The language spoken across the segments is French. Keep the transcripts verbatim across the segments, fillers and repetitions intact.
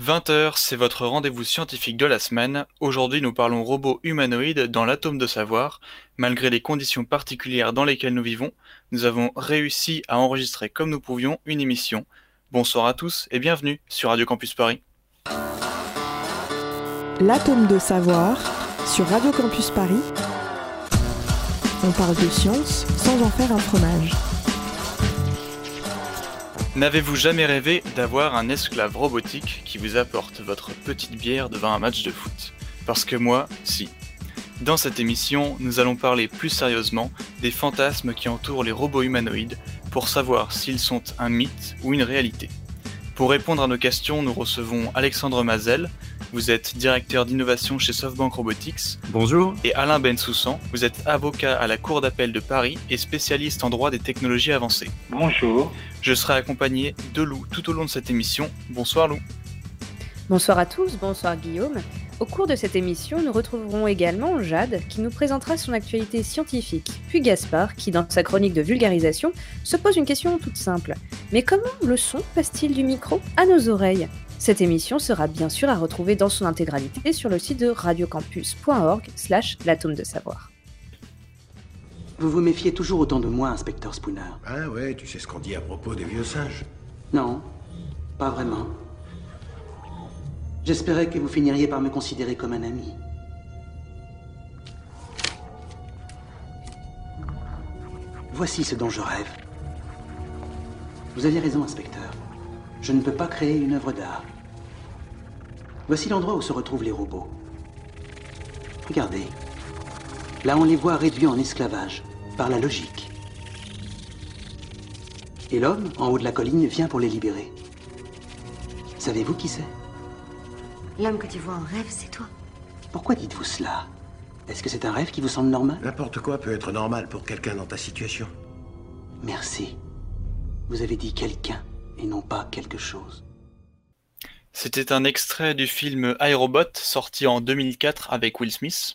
vingt heures, c'est votre rendez-vous scientifique de la semaine. Aujourd'hui, nous parlons robots humanoïdes dans l'atome de savoir. Malgré les conditions particulières dans lesquelles nous vivons, nous avons réussi à enregistrer comme nous pouvions une émission. Bonsoir à tous et bienvenue sur Radio Campus Paris. L'atome de savoir sur Radio Campus Paris. On parle de science sans en faire un fromage. N'avez-vous jamais rêvé d'avoir un esclave robotique qui vous apporte votre petite bière devant un match de foot ? Parce que moi, si. Dans cette émission, nous allons parler plus sérieusement des fantasmes qui entourent les robots humanoïdes pour savoir s'ils sont un mythe ou une réalité. Pour répondre à nos questions, nous recevons Alexandre Mazel. Vous êtes directeur d'innovation chez SoftBank Robotics. Bonjour. Et Alain Bensoussan, vous êtes avocat à la Cour d'appel de Paris et spécialiste en droit des technologies avancées. Bonjour. Je serai accompagné de Lou tout au long de cette émission. Bonsoir Lou. Bonsoir à tous, bonsoir Guillaume. Au cours de cette émission, nous retrouverons également Jade qui nous présentera son actualité scientifique, puis Gaspard qui, dans sa chronique de vulgarisation, se pose une question toute simple. Mais comment le son passe-t-il du micro à nos oreilles ? Cette émission sera bien sûr à retrouver dans son intégralité sur le site de radiocampus point org slash l'atome de savoir. Vous vous méfiez toujours autant de moi, inspecteur Spooner. Ah ouais, tu sais ce qu'on dit à propos des vieux singes. Non, pas vraiment. J'espérais que vous finiriez par me considérer comme un ami. Voici ce dont je rêve. Vous aviez raison, inspecteur. Je ne peux pas créer une œuvre d'art. Voici l'endroit où se retrouvent les robots. Regardez. Là, on les voit réduits en esclavage, par la logique. Et l'homme, en haut de la colline, vient pour les libérer. Savez-vous qui c'est ? L'homme que tu vois en rêve, c'est toi. Pourquoi dites-vous cela ? Est-ce que c'est un rêve qui vous semble normal ? N'importe quoi peut être normal pour quelqu'un dans ta situation. Merci. Vous avez dit quelqu'un et non pas quelque chose. C'était un extrait du film iRobot, sorti en deux mille quatre avec Will Smith.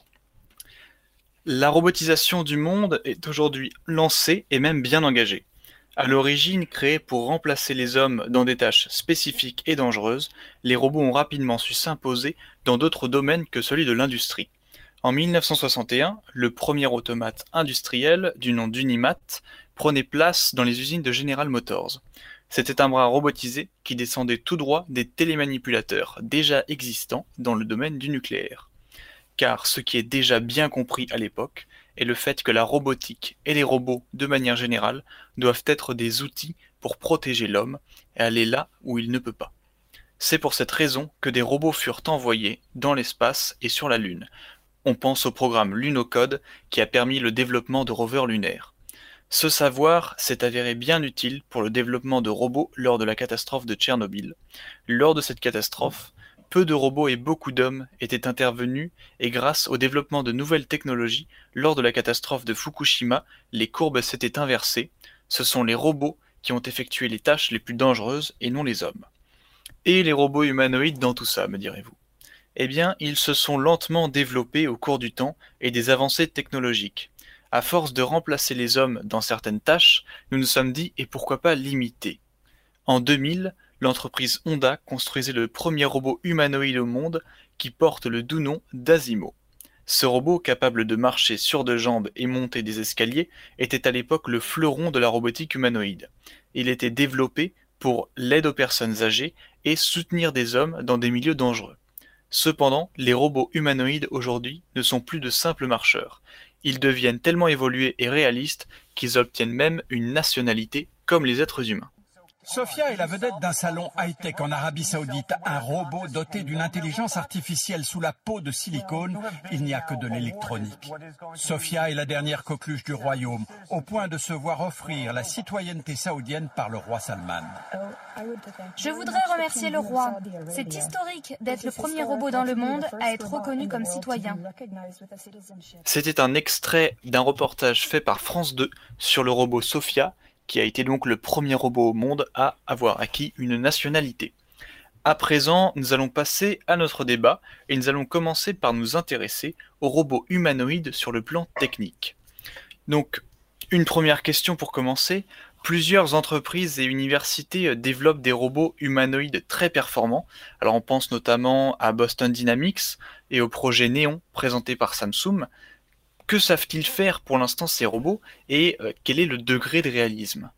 La robotisation du monde est aujourd'hui lancée et même bien engagée. À l'origine, créés pour remplacer les hommes dans des tâches spécifiques et dangereuses, les robots ont rapidement su s'imposer dans d'autres domaines que celui de l'industrie. En mille neuf cent soixante et un, le premier automate industriel, du nom d'Unimat, prenait place dans les usines de General Motors. C'était un bras robotisé qui descendait tout droit des télémanipulateurs déjà existants dans le domaine du nucléaire. Car ce qui est déjà bien compris à l'époque est le fait que la robotique et les robots, de manière générale, doivent être des outils pour protéger l'homme et aller là où il ne peut pas. C'est pour cette raison que des robots furent envoyés dans l'espace et sur la Lune. On pense au programme Lunocode qui a permis le développement de rovers lunaires. Ce savoir s'est avéré bien utile pour le développement de robots lors de la catastrophe de Tchernobyl. Lors de cette catastrophe, peu de robots et beaucoup d'hommes étaient intervenus et grâce au développement de nouvelles technologies, lors de la catastrophe de Fukushima, les courbes s'étaient inversées. Ce sont les robots qui ont effectué les tâches les plus dangereuses et non les hommes. Et les robots humanoïdes dans tout ça, me direz-vous ? Eh bien, ils se sont lentement développés au cours du temps et des avancées technologiques. À force de remplacer les hommes dans certaines tâches, nous nous sommes dit et pourquoi pas limiter. En deux mille, l'entreprise Honda construisait le premier robot humanoïde au monde qui porte le doux nom d'Asimo. Ce robot, capable de marcher sur deux jambes et monter des escaliers, était à l'époque le fleuron de la robotique humanoïde. Il était développé pour l'aide aux personnes âgées et soutenir des hommes dans des milieux dangereux. Cependant, les robots humanoïdes aujourd'hui ne sont plus de simples marcheurs. Ils deviennent tellement évolués et réalistes qu'ils obtiennent même une nationalité comme les êtres humains. Sophia est la vedette d'un salon high-tech en Arabie Saoudite, un robot doté d'une intelligence artificielle sous la peau de silicone. Il n'y a que de l'électronique. Sophia est la dernière coqueluche du royaume, au point de se voir offrir la citoyenneté saoudienne par le roi Salman. Je voudrais remercier le roi. C'est historique d'être le premier robot dans le monde à être reconnu comme citoyen. C'était un extrait d'un reportage fait par France deux sur le robot Sophia, qui a été donc le premier robot au monde à avoir acquis une nationalité. À présent, nous allons passer à notre débat et nous allons commencer par nous intéresser aux robots humanoïdes sur le plan technique. Donc, une première question pour commencer, Plusieurs entreprises et universités développent des robots humanoïdes très performants. Alors on pense notamment à Boston Dynamics et au projet Néon présenté par Samsung. Que savent-ils faire pour l'instant ces robots et euh, quel est le degré de réalisme?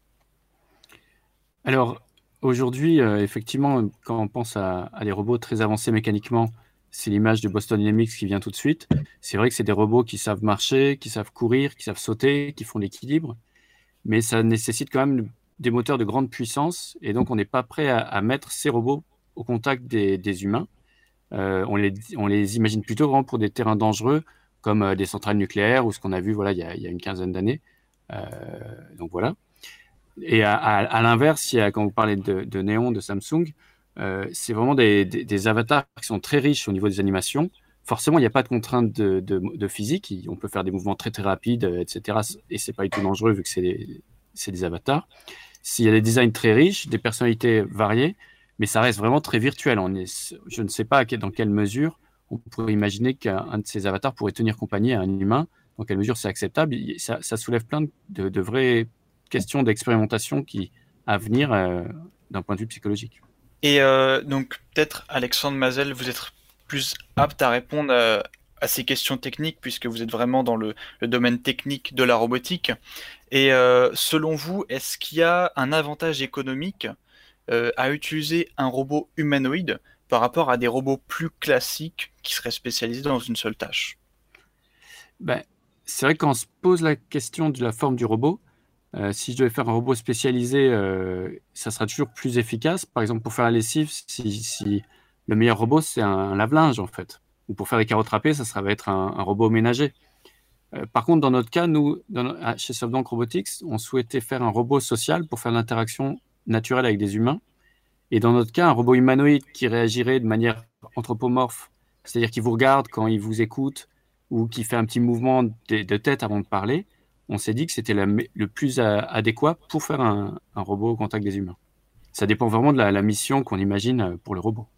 Alors, aujourd'hui, euh, effectivement, quand on pense à, à des robots très avancés mécaniquement, c'est l'image de Boston Dynamics qui vient tout de suite. C'est vrai que c'est des robots qui savent marcher, qui savent courir, qui savent sauter, qui font l'équilibre, mais ça nécessite quand même des moteurs de grande puissance, et donc on n'est pas prêt à, à mettre ces robots au contact des, des humains. Euh, on, les, on les imagine plutôt vraiment pour des terrains dangereux, comme euh, des centrales nucléaires, ou ce qu'on a vu voilà, il y a, il y a une quinzaine d'années. Euh, donc voilà. Et à, à, à l'inverse, il y a, quand vous parlez de, de Néon, de Samsung, euh, c'est vraiment des, des, des avatars qui sont très riches au niveau des animations. Forcément, il n'y a pas de contraintes de, de, de physique. On peut faire des mouvements très très rapides, et cetera. Et c'est pas du tout dangereux vu que c'est des, c'est des avatars. S'il y a des designs très riches, des personnalités variées, mais ça reste vraiment très virtuel. On est, je ne sais pas dans quelle mesure on pourrait imaginer qu'un de ces avatars pourrait tenir compagnie à un humain. Dans quelle mesure c'est acceptable? Ça, ça soulève plein de, de vraies questions d'expérimentation qui, à venir euh, d'un point de vue psychologique. Et euh, donc peut-être Alexandre Mazel, vous êtes plus apte à répondre à, à ces questions techniques puisque vous êtes vraiment dans le, le domaine technique de la robotique. Et euh, selon vous, est-ce qu'il y a un avantage économique euh, à utiliser un robot humanoïde par rapport à des robots plus classiques qui seraient spécialisés dans une seule tâche? Ben, c'est vrai que quand on se pose la question de la forme du robot, Euh, si je devais faire un robot spécialisé, euh, ça sera toujours plus efficace. Par exemple, pour faire la lessive, si, si le meilleur robot, c'est un, un lave-linge, en fait. Ou pour faire des carottes râpées, ça, ça va être un, un robot ménager. Euh, par contre, dans notre cas, nous, dans, chez SoftBank Robotics, on souhaitait faire un robot social pour faire l'interaction naturelle avec des humains. Et dans notre cas, un robot humanoïde qui réagirait de manière anthropomorphe, c'est-à-dire qui vous regarde quand il vous écoute ou qui fait un petit mouvement de, de tête avant de parler, on s'est dit que c'était la, le plus a, adéquat pour faire un, un robot au contact des humains. Ça dépend vraiment de la, la mission qu'on imagine pour le robot.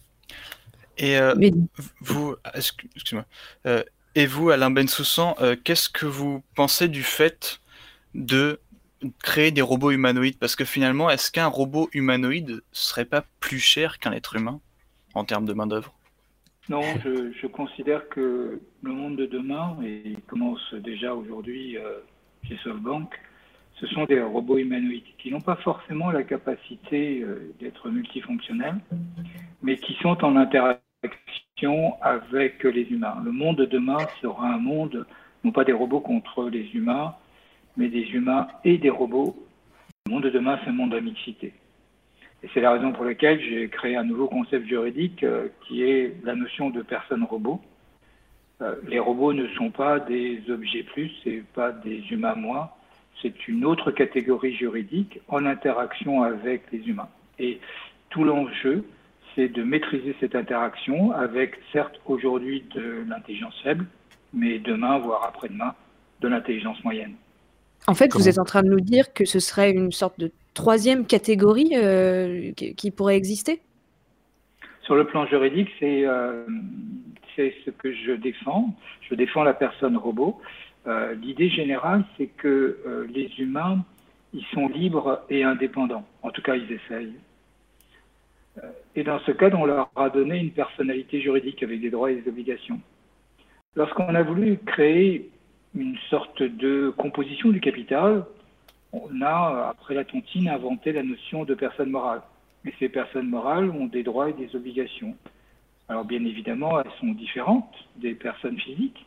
Et euh, Mais... vous, excuse-moi. Euh, et vous, Alain Bensoussan, euh, qu'est-ce que vous pensez du fait de créer des robots humanoïdes? Parce que finalement, est-ce qu'un robot humanoïde serait pas plus cher qu'un être humain en termes de main-d'œuvre? Non, je, je considère que le monde de demain, et il commence déjà aujourd'hui euh, chez SoftBank, ce sont des robots humanoïdes qui n'ont pas forcément la capacité euh, d'être multifonctionnels, mais qui sont en interaction avec les humains. Le monde de demain sera un monde, non pas des robots contre les humains, mais des humains et des robots. Le monde de demain, c'est un monde à mixité. Et c'est la raison pour laquelle j'ai créé un nouveau concept juridique euh, qui est la notion de personne-robot. Euh, les robots ne sont pas des objets plus, c'est pas des humains moins, c'est une autre catégorie juridique en interaction avec les humains. Et tout l'enjeu, c'est de maîtriser cette interaction avec, certes, aujourd'hui de l'intelligence faible, mais demain, voire après-demain, de l'intelligence moyenne. En fait, Comment vous êtes en train de nous dire que ce serait une sorte de troisième catégorie euh, qui, qui pourrait exister? Sur le plan juridique, c'est euh, c'est ce que je défends. Je défends la personne robot. Euh, L'idée générale, c'est que euh, les humains, ils sont libres et indépendants. En tout cas, ils essayent. Euh, et dans ce cadre, on leur a donné une personnalité juridique avec des droits et des obligations. Lorsqu'on a voulu créer une sorte de composition du capital, on a, après la tontine, inventé la notion de personne morale. Et ces personnes morales ont des droits et des obligations. Alors bien évidemment, elles sont différentes des personnes physiques.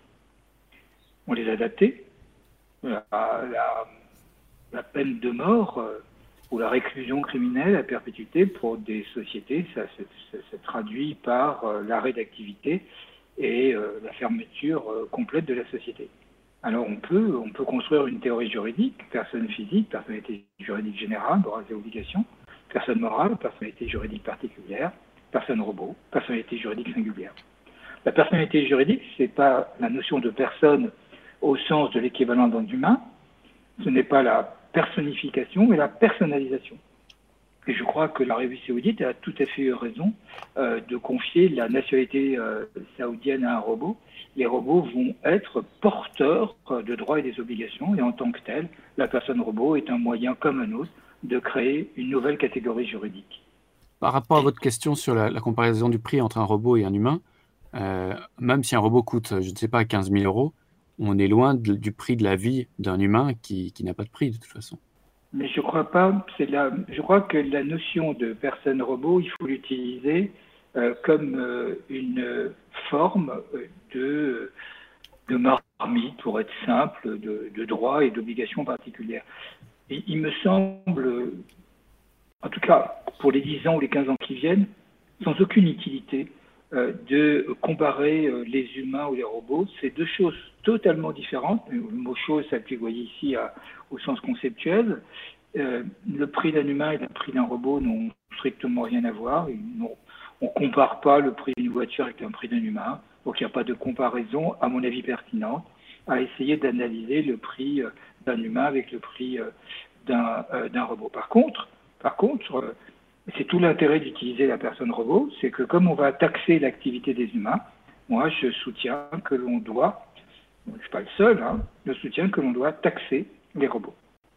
On les a adaptées. La, la, la peine de mort euh, ou la réclusion criminelle à perpétuité pour des sociétés, ça se traduit par euh, l'arrêt d'activité et euh, la fermeture euh, complète de la société. Alors on peut, on peut construire une théorie juridique, personne physique, personnalité juridique générale, droits et obligations, personne morale, personnalité juridique particulière, personne robot, personnalité juridique singulière. La personnalité juridique, ce n'est pas la notion de personne au sens de l'équivalent d'un humain, ce n'est pas la personnification, mais la personnalisation. Et je crois que l'Arabie saoudite a tout à fait eu raison euh, de confier la nationalité euh, saoudienne à un robot, les robots vont être porteurs de droits et des obligations, et en tant que tel, la personne robot est un moyen comme un autre de créer une nouvelle catégorie juridique. Par rapport à votre question sur la, la comparaison du prix entre un robot et un humain, euh, même si un robot coûte, je ne sais pas, quinze mille euros, on est loin de, du prix de la vie d'un humain qui, qui n'a pas de prix de toute façon. Mais je crois pas, c'est la, je crois que la notion de personne robot, il faut l'utiliser euh, comme euh, une forme de, de marmite, pour être simple, de, de droits et d'obligations particulières. Et il me semble, en tout cas pour les dix ans ou les quinze ans qui viennent, sans aucune utilité euh, de comparer euh, les humains ou les robots. C'est deux choses totalement différentes. Le mot chose s'applique, vous voyez ici, à, au sens conceptuel. Euh, le prix d'un humain et le prix d'un robot n'ont strictement rien à voir. On ne compare pas le prix d'une voiture avec le prix d'un humain. Donc il n'y a pas de comparaison, à mon avis, pertinente à essayer d'analyser le prix d'un humain avec le prix d'un, euh, d'un robot. Par contre, par contre euh, c'est tout l'intérêt d'utiliser la personne robot, c'est que comme on va taxer l'activité des humains, moi je soutiens que l'on doit, je ne suis pas le seul, hein, je soutiens que l'on doit taxer les robots.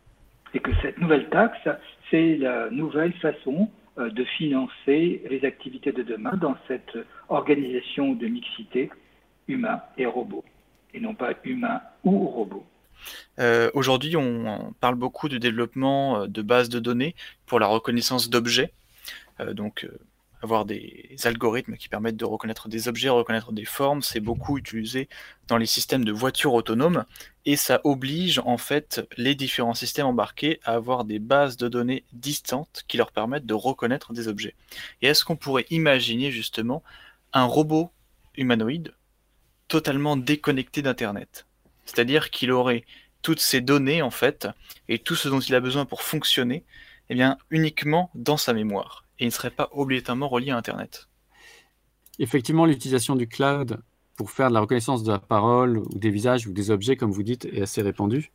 Et que cette nouvelle taxe, c'est la nouvelle façon euh, de financer les activités de demain dans cette organisation de mixité humain et robot, et non pas humain ou robot. Euh, aujourd'hui, on, on parle beaucoup du développement de bases de données pour la reconnaissance d'objets, euh, donc euh, avoir des algorithmes qui permettent de reconnaître des objets, reconnaître des formes, c'est beaucoup utilisé dans les systèmes de voitures autonomes, et ça oblige en fait les différents systèmes embarqués à avoir des bases de données distantes qui leur permettent de reconnaître des objets. Et est-ce qu'on pourrait imaginer justement un robot humanoïde totalement déconnecté d'Internet ? C'est-à-dire qu'il aurait toutes ces données, en fait, et tout ce dont il a besoin pour fonctionner, eh bien, uniquement dans sa mémoire. Et il ne serait pas obligatoirement relié à Internet. Effectivement, l'utilisation du cloud pour faire de la reconnaissance de la parole, ou des visages, ou des objets, comme vous dites, est assez répandue.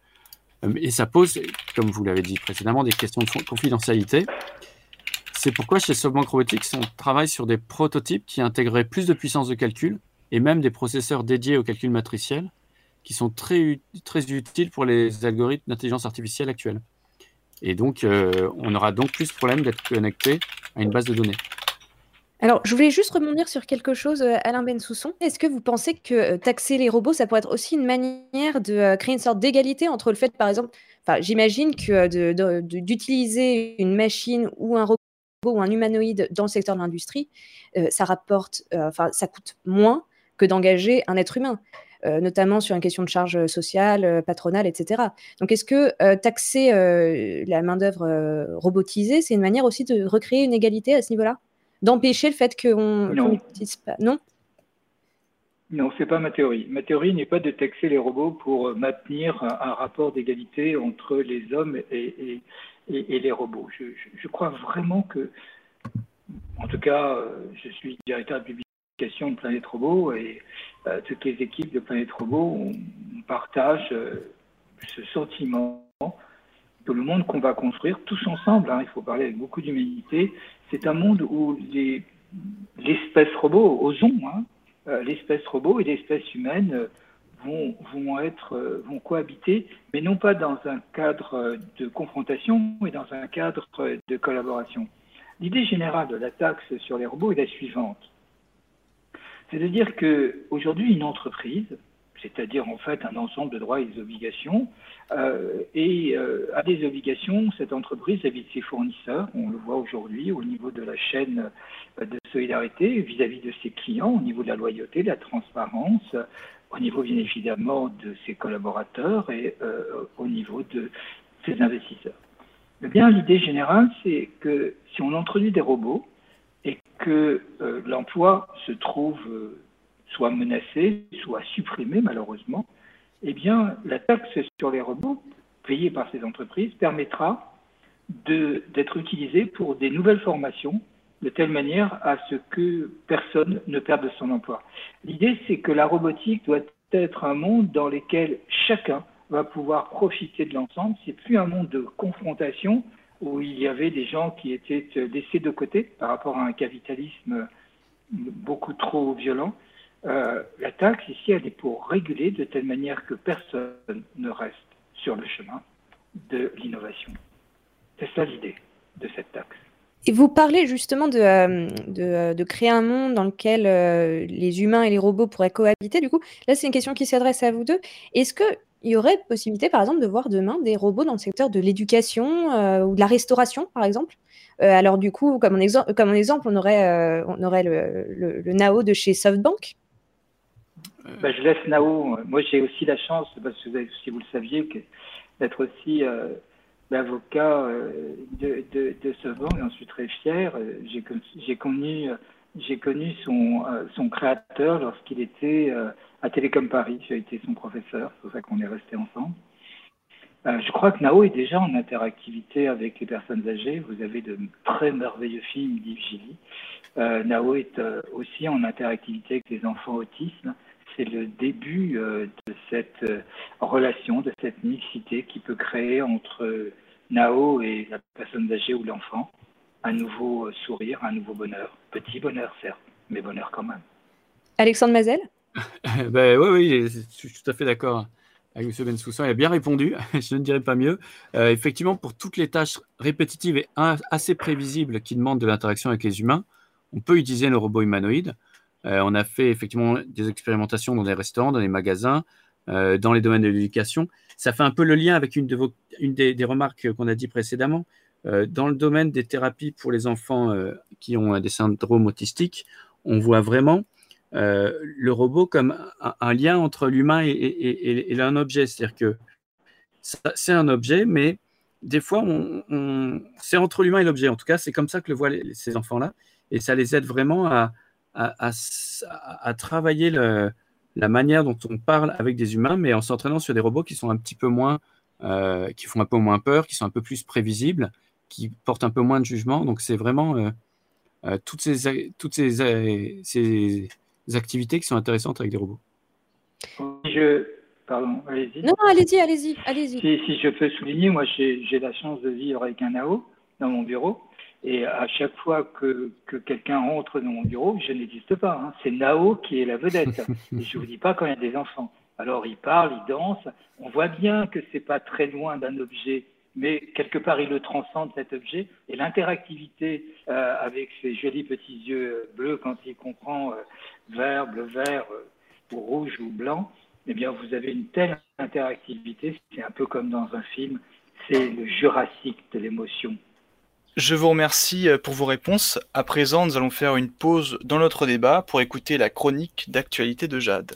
Et ça pose, comme vous l'avez dit précédemment, des questions de confidentialité. C'est pourquoi chez SoftBank Robotics, on travaille sur des prototypes qui intégreraient plus de puissance de calcul, et même des processeurs dédiés au calcul matriciel, qui sont très, très utiles pour les algorithmes d'intelligence artificielle actuels. Et donc, euh, on aura donc plus de problème d'être connecté à une base de données. Alors, je voulais juste rebondir sur quelque chose, euh, Alain Bensousson. Est-ce que vous pensez que euh, taxer les robots, ça pourrait être aussi une manière de euh, créer une sorte d'égalité entre le fait, par exemple, enfin, j'imagine que euh, de, de, de, d'utiliser une machine ou un robot ou un humanoïde dans le secteur de l'industrie, euh, ça rapporte, enfin, euh, ça coûte moins que d'engager un être humain. Euh, notamment sur une question de charge sociale, euh, patronale, et cetera. Donc, est-ce que euh, taxer euh, la main-d'œuvre euh, robotisée, c'est une manière aussi de recréer une égalité à ce niveau-là ? D'empêcher le fait qu'on n'utilise pas ? Non ? Non, ce n'est pas ma théorie. Ma théorie n'est pas de taxer les robots pour maintenir un, un rapport d'égalité entre les hommes et, et, et, et les robots. Je, je, je crois vraiment que, en tout cas, je suis directeur de publication de Planète Robot et euh, toutes les équipes de Planète Robot, on, on partage euh, ce sentiment que le monde qu'on va construire tous ensemble, hein, il faut parler avec beaucoup d'humanité, c'est un monde où les, l'espèce robot, osons, hein, euh, l'espèce robot et l'espèce humaine euh, vont, vont, être, euh, vont cohabiter, mais non pas dans un cadre de confrontation, mais dans un cadre de collaboration. L'idée générale de la taxe sur les robots est la suivante. C'est-à-dire qu'aujourd'hui, une entreprise, c'est-à-dire en fait un ensemble de droits et d'obligations, euh, et euh, a des obligations, cette entreprise vis-à-vis de ses fournisseurs, on le voit aujourd'hui au niveau de la chaîne de solidarité, vis-à-vis de ses clients, au niveau de la loyauté, de la transparence, au niveau bien évidemment de ses collaborateurs et euh, au niveau de ses investisseurs. Eh bien, l'idée générale, c'est que si on introduit des robots, et que euh, l'emploi se trouve euh, soit menacé, soit supprimé malheureusement, eh bien la taxe sur les robots payée par ces entreprises permettra de, d'être utilisée pour des nouvelles formations de telle manière à ce que personne ne perde son emploi. L'idée, c'est que la robotique doit être un monde dans lequel chacun va pouvoir profiter de l'ensemble. C'est plus un monde de confrontation où il y avait des gens qui étaient laissés de côté par rapport à un capitalisme beaucoup trop violent. Euh, la taxe, ici, elle est pour réguler de telle manière que personne ne reste sur le chemin de l'innovation. C'est ça l'idée de cette taxe. Et vous parlez justement de, euh, de, de créer un monde dans lequel euh, les humains et les robots pourraient cohabiter. Du coup, là, c'est une question qui s'adresse à vous deux. Est-ce qu'il y aurait possibilité, par exemple, de voir demain des robots dans le secteur de l'éducation euh, ou de la restauration, par exemple ? euh, Alors, du coup, comme un, exem- comme un exemple, on aurait, euh, on aurait le, le, le Nao de chez SoftBank. Ben, je laisse Nao. Moi, j'ai aussi la chance, parce que si vous le saviez, que, d'être aussi euh, l'avocat euh, de, de, de SoftBank, et j'en suis très fier. J'ai, j'ai, connu, j'ai connu son, euh, son créateur lorsqu'il était euh, à Télécom Paris. J'ai été son professeur, c'est pour ça qu'on est restés ensemble. Euh, je crois que Nao est déjà en interactivité avec les personnes âgées. Vous avez de très merveilleux films d'Yves Gilly. Euh, Nao est euh, aussi en interactivité avec les enfants autistes. C'est le début euh, de cette euh, relation, de cette mixité qui peut créer entre Nao et la personne âgée ou l'enfant un nouveau euh, sourire, un nouveau bonheur. Petit bonheur, certes, mais bonheur quand même. Alexandre Mazel ? Ben, oui, oui, je suis tout à fait d'accord avec M. Bensoussan. Il a bien répondu, je ne dirais pas mieux. Euh, effectivement, pour toutes les tâches répétitives et un, assez prévisibles qui demandent de l'interaction avec les humains, on peut utiliser nos robots humanoïdes. Euh, on a fait effectivement des expérimentations dans des restaurants, dans des magasins, euh, dans les domaines de l'éducation. Ça fait un peu le lien avec une, de vos, une des, des remarques qu'on a dit précédemment. Euh, dans le domaine des thérapies pour les enfants euh, qui ont des syndromes autistiques, on voit vraiment euh, le robot comme un, un lien entre l'humain et, et, et, et un objet. C'est-à-dire que ça, c'est un objet, mais des fois, on, on, c'est entre l'humain et l'objet. En tout cas, c'est comme ça que le voient les, ces enfants-là. Et ça les aide vraiment à À, à, à travailler le, la manière dont on parle avec des humains, mais en s'entraînant sur des robots qui sont un petit peu moins, euh, qui font un peu moins peur, qui sont un peu plus prévisibles, qui portent un peu moins de jugement. Donc c'est vraiment euh, euh, toutes, ces, toutes ces, euh, ces activités qui sont intéressantes avec des robots. Je, pardon, allez-y. Non, allez-y, allez-y, allez-y. Si, si je peux souligner, moi j'ai, j'ai la chance de vivre avec un Nao dans mon bureau. Et à chaque fois que, que quelqu'un entre dans mon bureau, je n'existe pas. Hein. C'est Nao qui est la vedette. Et je ne vous dis pas quand il y a des enfants. Alors il parle, il danse. On voit bien que ce n'est pas très loin d'un objet, mais quelque part il le transcende cet objet. Et l'interactivité euh, avec ses jolis petits yeux bleus quand il comprend euh, vert, bleu, vert euh, ou rouge ou blanc, eh bien vous avez une telle interactivité. C'est un peu comme dans un film. C'est le Jurassique de l'émotion. Je vous remercie pour vos réponses. À présent, nous allons faire une pause dans notre débat pour écouter la chronique d'actualité de Jade.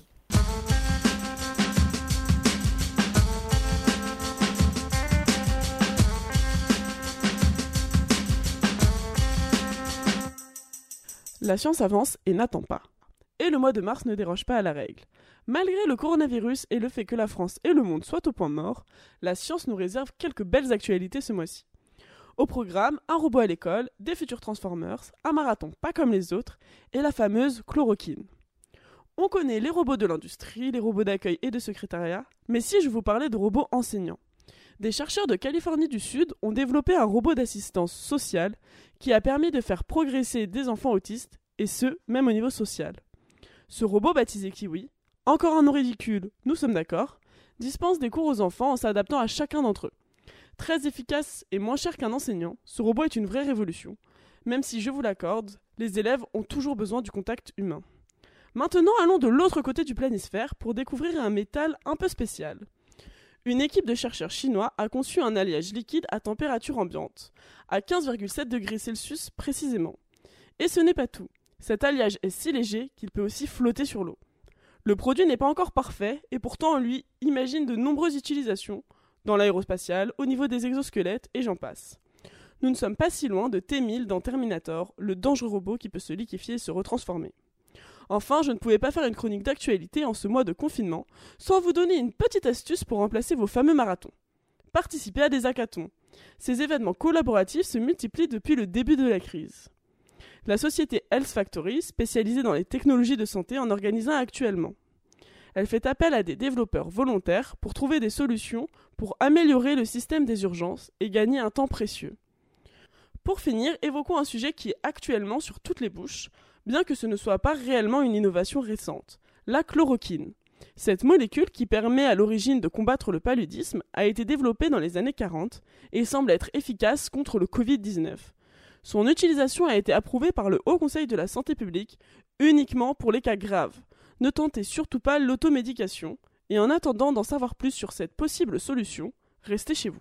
La science avance et n'attend pas. Et le mois de mars ne déroge pas à la règle. Malgré le coronavirus et le fait que la France et le monde soient au point mort, la science nous réserve quelques belles actualités ce mois-ci. Au programme, un robot à l'école, des futurs Transformers, un marathon pas comme les autres et la fameuse chloroquine. On connaît les robots de l'industrie, les robots d'accueil et de secrétariat, mais si je vous parlais de robots enseignants. Des chercheurs de Californie du Sud ont développé un robot d'assistance sociale qui a permis de faire progresser des enfants autistes, et ce, même au niveau social. Ce robot baptisé Kiwi, encore un nom ridicule, nous sommes d'accord, dispense des cours aux enfants en s'adaptant à chacun d'entre eux. Très efficace et moins cher qu'un enseignant, ce robot est une vraie révolution. Même si, je vous l'accorde, les élèves ont toujours besoin du contact humain. Maintenant, allons de l'autre côté du planisphère pour découvrir un métal un peu spécial. Une équipe de chercheurs chinois a conçu un alliage liquide à température ambiante, à quinze virgule sept degrés Celsius précisément. Et ce n'est pas tout. Cet alliage est si léger qu'il peut aussi flotter sur l'eau. Le produit n'est pas encore parfait et pourtant on lui imagine de nombreuses utilisations, dans l'aérospatial, au niveau des exosquelettes et j'en passe. Nous ne sommes pas si loin de T mille dans Terminator, le dangereux robot qui peut se liquéfier et se retransformer. Enfin, je ne pouvais pas faire une chronique d'actualité en ce mois de confinement sans vous donner une petite astuce pour remplacer vos fameux marathons. Participez à des hackathons. Ces événements collaboratifs se multiplient depuis le début de la crise. La société Health Factory, spécialisée dans les technologies de santé, en organise un actuellement. Elle fait appel à des développeurs volontaires pour trouver des solutions pour améliorer le système des urgences et gagner un temps précieux. Pour finir, évoquons un sujet qui est actuellement sur toutes les bouches, bien que ce ne soit pas réellement une innovation récente. La chloroquine. Cette molécule, qui permet à l'origine de combattre le paludisme, a été développée dans les années quarante et semble être efficace contre le covid dix-neuf. Son utilisation a été approuvée par le Haut Conseil de la Santé publique uniquement pour les cas graves. Ne tentez surtout pas l'automédication, et en attendant d'en savoir plus sur cette possible solution, restez chez vous.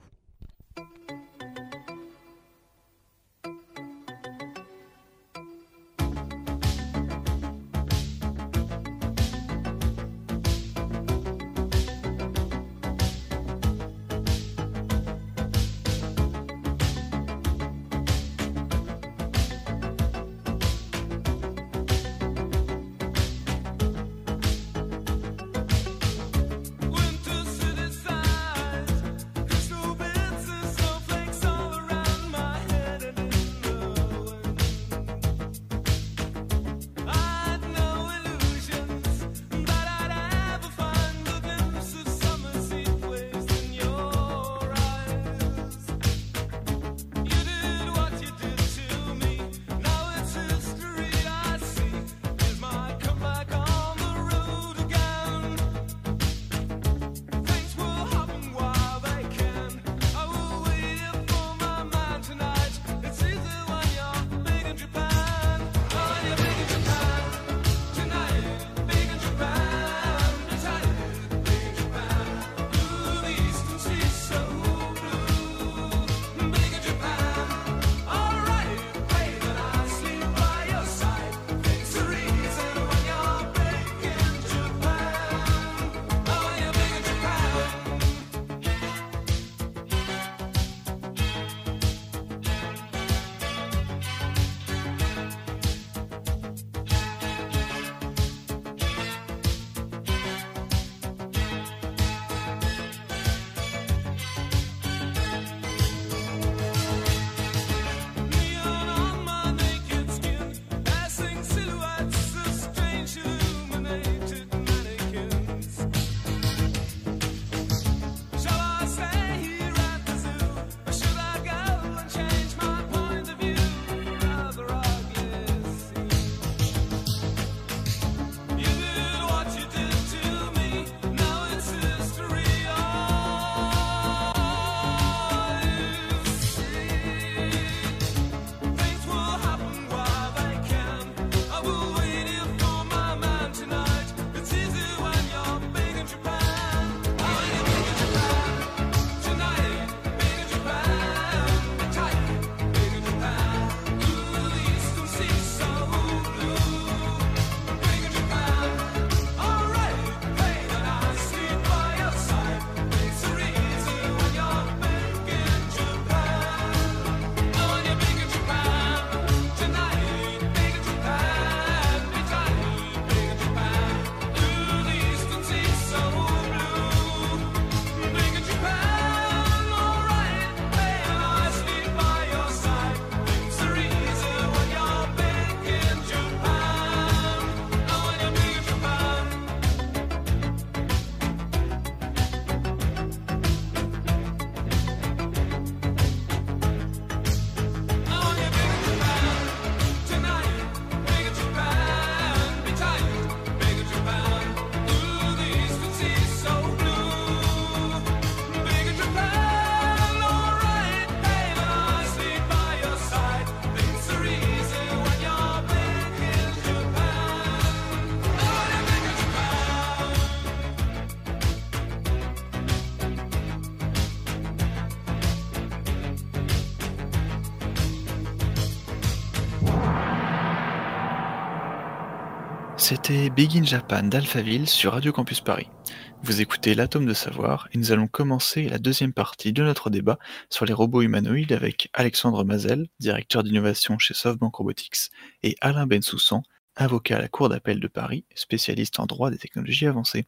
C'était Big in Japan d'Alphaville sur Radio Campus Paris. Vous écoutez l'Atome de Savoir et nous allons commencer la deuxième partie de notre débat sur les robots humanoïdes avec Alexandre Mazel, directeur d'innovation chez SoftBank Robotics, et Alain Bensoussan, avocat à la Cour d'appel de Paris, spécialiste en droit des technologies avancées.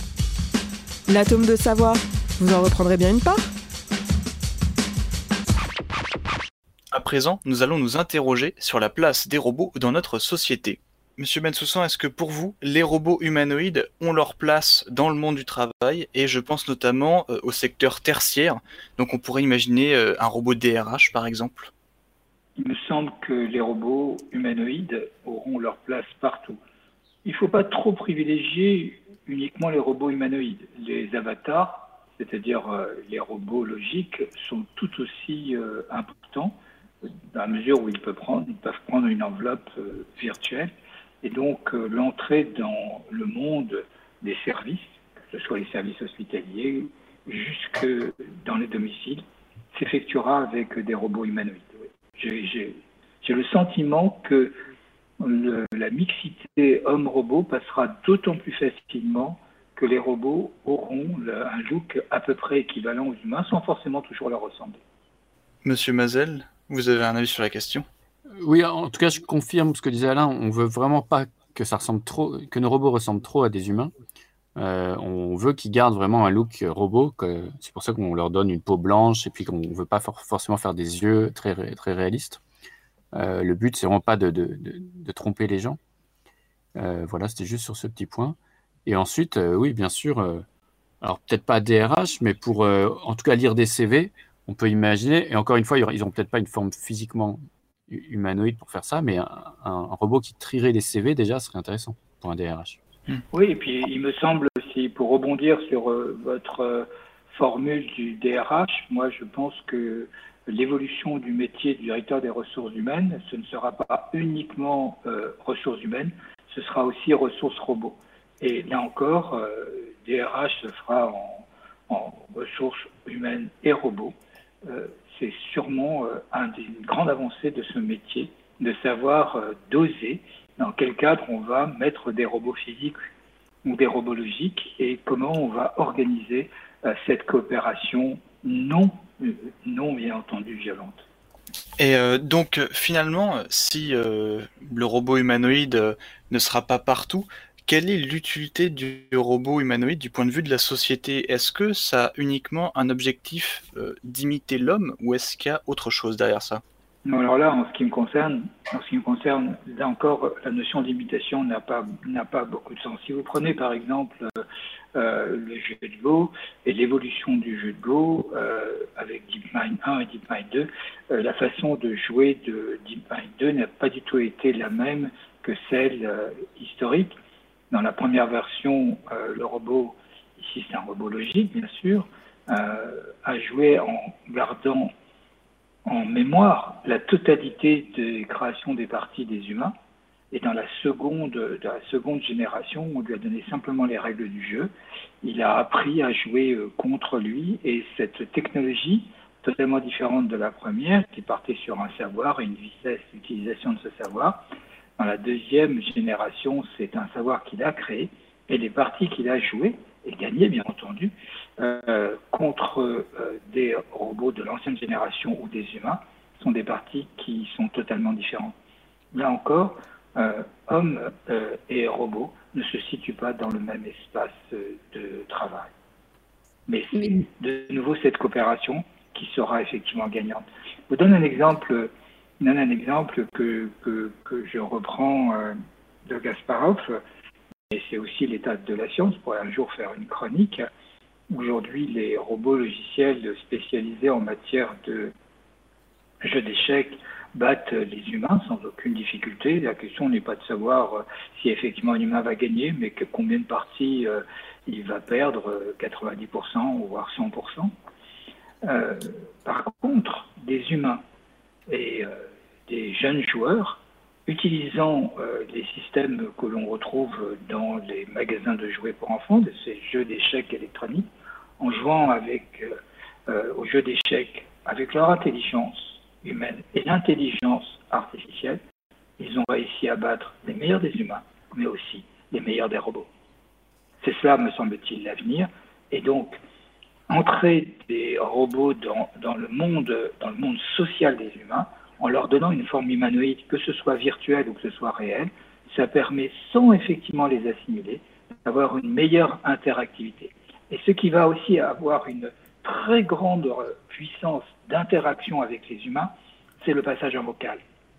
L'Atome de Savoir, vous en reprendrez bien une part ? À présent, nous allons nous interroger sur la place des robots dans notre société. Monsieur Bensoussan, est-ce que pour vous, les robots humanoïdes ont leur place dans le monde du travail ? Et je pense notamment euh, au secteur tertiaire. Donc on pourrait imaginer euh, un robot D R H par exemple. il me semble que les robots humanoïdes auront leur place partout. Il ne faut pas trop privilégier uniquement les robots humanoïdes. Les avatars, c'est-à-dire euh, les robots logiques, sont tout aussi euh, importants dans la mesure où ils peuvent prendre, ils peuvent prendre une enveloppe euh, virtuelle. Et donc, euh, l'entrée dans le monde des services, que ce soit les services hospitaliers, jusque dans les domiciles, s'effectuera avec des robots humanoïdes. Oui. J'ai, j'ai, j'ai le sentiment que le, la mixité homme-robot passera d'autant plus facilement que les robots auront le, un look à peu près équivalent aux humains, sans forcément toujours leur ressembler. Monsieur Mazel, vous avez un avis sur la question? Oui, en tout cas, je confirme ce que disait Alain. On veut vraiment pas que ça ressemble trop, que nos robots ressemblent trop à des humains. Euh, on veut qu'ils gardent vraiment un look robot. Que, c'est pour ça qu'on leur donne une peau blanche et puis qu'on ne veut pas for- forcément faire des yeux très, ré- très réalistes. Euh, le but, c'est vraiment pas de, de, de, de tromper les gens. Euh, voilà, c'était juste sur ce petit point. Et ensuite, euh, oui, bien sûr, euh, alors peut-être pas D R H, mais pour euh, en tout cas lire des C V, on peut imaginer, et encore une fois, ils n'ont peut-être pas une forme physiquement humanoïde pour faire ça, mais un, un, un robot qui trierait les C V, déjà, serait intéressant pour un D R H. Oui, et puis il me semble, si pour rebondir sur euh, votre euh, formule du D R H, moi je pense que l'évolution du métier du directeur des ressources humaines, ce ne sera pas uniquement euh, ressources humaines, ce sera aussi ressources robots. Et là encore, euh, D R H se fera en, en ressources humaines et robots. Euh, c'est sûrement euh, un des, une grande avancée de ce métier, de savoir euh, doser dans quel cadre on va mettre des robots physiques ou des robots logiques et comment on va organiser euh, cette coopération non, euh, non bien entendu violente. Et euh, donc finalement, si euh, le robot humanoïde euh, ne sera pas partout, quelle est l'utilité du robot humanoïde du point de vue de la société? Est-ce que ça a uniquement un objectif euh, d'imiter l'homme ou est-ce qu'il y a autre chose derrière ça? Non, alors là, en ce qui me concerne, en ce qui me concerne, là encore, la notion d'imitation n'a pas n'a pas beaucoup de sens. Si vous prenez par exemple euh, euh, le jeu de Go et l'évolution du jeu de Go euh, avec DeepMind un et DeepMind deux, euh, la façon de jouer de DeepMind deux n'a pas du tout été la même que celle euh, historique. Dans la première version, euh, le robot, ici c'est un robot logique bien sûr, euh, a joué en gardant en mémoire la totalité des créations des parties des humains. Et dans la seconde, de la seconde génération, on lui a donné simplement les règles du jeu. Il a appris à jouer contre lui et cette technologie totalement différente de la première, qui partait sur un savoir et une vitesse d'utilisation de ce savoir. Dans la deuxième génération, c'est un savoir qu'il a créé et les parties qu'il a jouées et gagnées, bien entendu, euh, contre euh, des robots de l'ancienne génération ou des humains, sont des parties qui sont totalement différentes. Là encore, euh, hommes euh, et robots ne se situent pas dans le même espace euh, de travail. Mais c'est de nouveau cette coopération qui sera effectivement gagnante. Je vous donne un exemple, je donne un exemple que, que, que je reprends euh, de Gasparov, et c'est aussi l'état de la science, pour un jour faire une chronique. Aujourd'hui, les robots logiciels spécialisés en matière de jeux d'échecs battent les humains sans aucune difficulté. La question n'est pas de savoir si effectivement un humain va gagner, mais que combien de parties euh, il va perdre, quatre-vingt-dix pour cent ou voire cent pour cent. Euh, par contre, des humains et euh, des jeunes joueurs, utilisant euh, les systèmes que l'on retrouve dans les magasins de jouets pour enfants, de ces jeux d'échecs électroniques, en jouant avec, euh, euh, aux jeux d'échecs avec leur intelligence humaine et l'intelligence artificielle, ils ont réussi à battre les meilleurs des humains, mais aussi les meilleurs des robots. C'est cela, me semble-t-il, l'avenir. Et donc, entrer des robots dans, dans, le monde, dans le monde social des humains, en leur donnant une forme humanoïde, que ce soit virtuelle ou que ce soit réelle, ça permet, sans effectivement les assimiler, d'avoir une meilleure interactivité. Et ce qui va aussi avoir une très grande puissance d'interaction avec les humains, c'est le passage en vocal.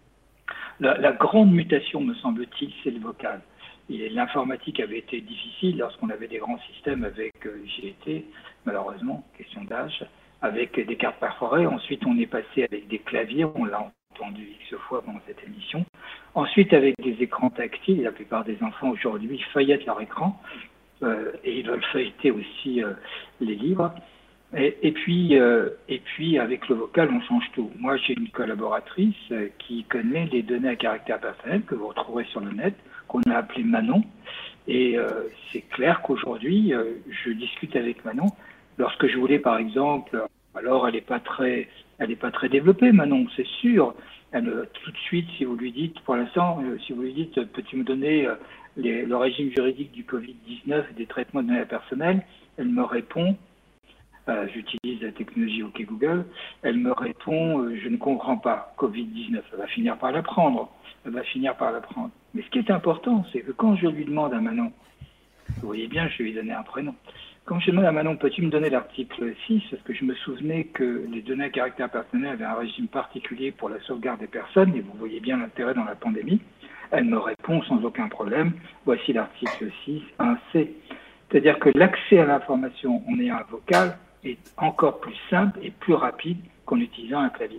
La, la grande mutation, me semble-t-il, c'est le vocal. Et l'informatique avait été difficile lorsqu'on avait des grands systèmes avec euh, G T, malheureusement, question d'âge, avec des cartes perforées. Ensuite, on est passé avec des claviers, on l'a entendu X fois pendant cette émission. Ensuite, avec des écrans tactiles, la plupart des enfants aujourd'hui feuillettent leur écran euh, et ils veulent feuilleter aussi euh, les livres. Et, et, puis, euh, et puis, avec le vocal, on change tout. Moi, j'ai une collaboratrice euh, qui connaît les données à caractère personnel que vous retrouverez sur le net, qu'on a appelé Manon. Et euh, c'est clair qu'aujourd'hui, euh, je discute avec Manon. Lorsque je voulais, par exemple, alors elle n'est pas très, elle n'est pas très développée, Manon, c'est sûr. Elle, euh, tout de suite, si vous lui dites, pour l'instant, euh, si vous lui dites, peux-tu me donner euh, les, le régime juridique du covid dix-neuf et des traitements de données personnelles, elle me répond. Euh, j'utilise la technologie OK Google, elle me répond euh, je ne comprends pas covid dix-neuf, elle va finir par l'apprendre, elle va finir par l'apprendre. Mais ce qui est important, c'est que quand je lui demande à Manon, vous voyez bien, je vais lui donner un prénom, quand je demande à Manon, peux-tu me donner l'article six, parce que je me souvenais que les données à caractère personnel avaient un régime particulier pour la sauvegarde des personnes, et vous voyez bien l'intérêt dans la pandémie, elle me répond sans aucun problème, voici l'article six, un C. C'est-à-dire que l'accès à l'information en ayant un vocal est encore plus simple et plus rapide qu'en utilisant un clavier.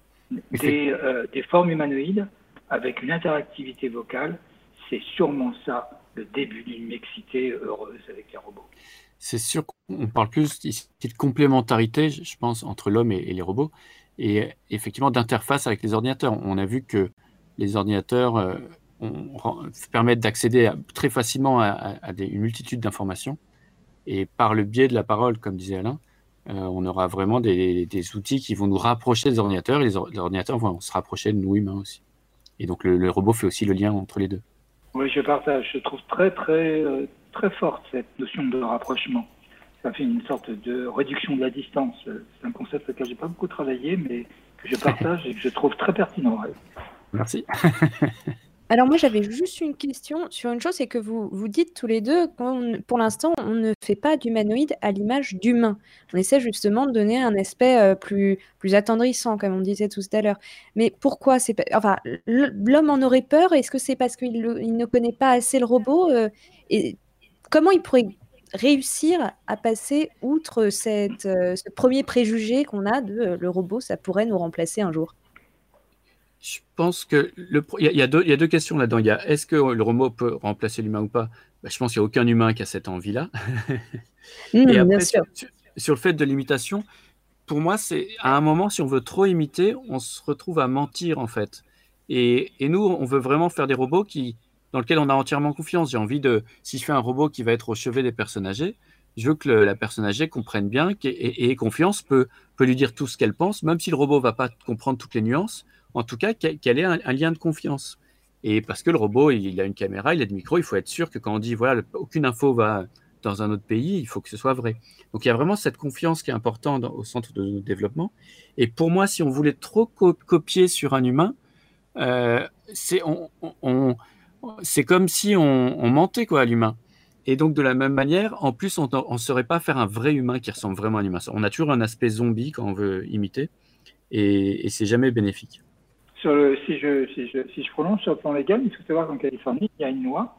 Des, euh, des formes humanoïdes avec une interactivité vocale, c'est sûrement ça le début d'une mixité heureuse avec les robots. C'est sûr qu'on parle plus ici de complémentarité, je pense, entre l'homme et, et les robots, et effectivement d'interface avec les ordinateurs. On a vu que les ordinateurs euh, on, permettent d'accéder à, très facilement à, à, à des, une multitude d'informations, et par le biais de la parole, comme disait Alain, Euh, on aura vraiment des, des outils qui vont nous rapprocher des ordinateurs, et les, or- les ordinateurs vont se rapprocher de nous humains aussi. Et donc le, le robot fait aussi le lien entre les deux. Oui, je partage. Je trouve très très euh, très forte cette notion de rapprochement. Ça fait une sorte de réduction de la distance. C'est un concept sur lequel j'ai pas beaucoup travaillé, mais que je partage et que je trouve très pertinent. Ouais. Merci. Alors moi j'avais juste une question sur une chose, c'est que vous, vous dites tous les deux qu'on, pour l'instant on ne fait pas d'humanoïde à l'image d'humain. On essaie justement de donner un aspect euh, plus, plus attendrissant, comme on disait tout à l'heure. Mais pourquoi c'est pas... Enfin, l'homme en aurait peur? Est-ce que c'est parce qu'il il ne connaît pas assez le robot euh, et comment il pourrait réussir à passer outre cette, euh, ce premier préjugé qu'on a de euh, le robot, ça pourrait nous remplacer un jour? Je pense que le, il y a, il y a deux, il y a deux questions là-dedans. Il y a est-ce que le robot peut remplacer l'humain ou pas? Ben, je pense qu'il n'y a aucun humain qui a cette envie-là. Mmh, Et après, bien sûr. sur, sur le fait de l'imitation, pour moi, c'est à un moment, si on veut trop imiter, on se retrouve à mentir en fait. Et, et nous, on veut vraiment faire des robots qui, dans lesquels on a entièrement confiance. J'ai envie de, si je fais un robot qui va être au chevet des personnes âgées, je veux que le, la personne âgée comprenne bien et, et, et confiance, peut, peut lui dire tout ce qu'elle pense, même si le robot ne va pas comprendre toutes les nuances. En tout cas, qu'elle ait un, un lien de confiance. Et parce que le robot, il a une caméra, il a des micros, il faut être sûr que quand on dit voilà, aucune info va dans un autre pays, il faut que ce soit vrai. Donc il y a vraiment cette confiance qui est importante dans, au centre de notre développement. Et pour moi, si on voulait trop co- copier sur un humain, euh, c'est, on, on, c'est comme si on, on mentait quoi, à l'humain. Et donc de la même manière, en plus, on ne saurait pas faire un vrai humain qui ressemble vraiment à un humain. On a toujours un aspect zombie quand on veut imiter, et, et c'est jamais bénéfique. Sur le, si, je, si, je, si je prononce sur le plan légal, il faut savoir qu'en Californie, il y a une loi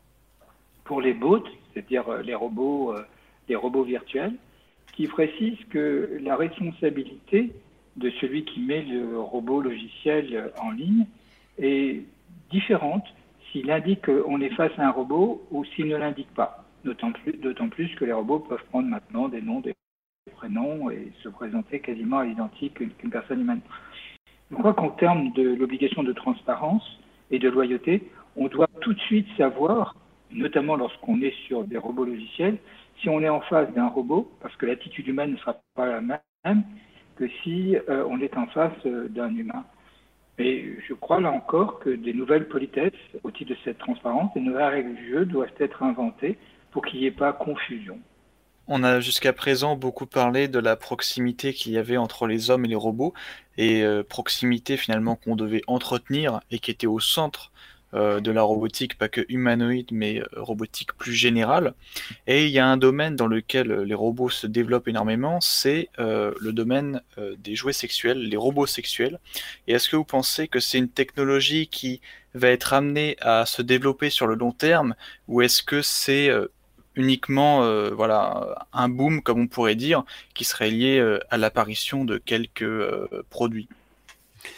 pour les bots, c'est-à-dire les robots, euh, les robots virtuels, qui précise que la responsabilité de celui qui met le robot logiciel en ligne est différente s'il indique qu'on est face à un robot ou s'il ne l'indique pas. D'autant plus, d'autant plus que les robots peuvent prendre maintenant des noms, des prénoms et se présenter quasiment à l'identique qu'une personne humaine. Je crois qu'en termes de l'obligation de transparence et de loyauté, on doit tout de suite savoir, notamment lorsqu'on est sur des robots logiciels, si on est en face d'un robot, parce que l'attitude humaine ne sera pas la même que si euh, on est en face euh, d'un humain. Et je crois là encore que des nouvelles politesses au titre de cette transparence, des nouvelles règles du jeu doivent être inventées pour qu'il n'y ait pas confusion. On a jusqu'à présent beaucoup parlé de la proximité qu'il y avait entre les hommes et les robots, et euh, proximité finalement qu'on devait entretenir et qui était au centre euh, de la robotique, pas que humanoïde, mais euh, robotique plus générale. Et il y a un domaine dans lequel les robots se développent énormément, c'est euh, le domaine euh, des jouets sexuels, les robots sexuels. Et est-ce que vous pensez que c'est une technologie qui va être amenée à se développer sur le long terme, ou est-ce que c'est euh, uniquement euh, voilà, un boom, comme on pourrait dire, qui serait lié euh, à l'apparition de quelques euh, produits?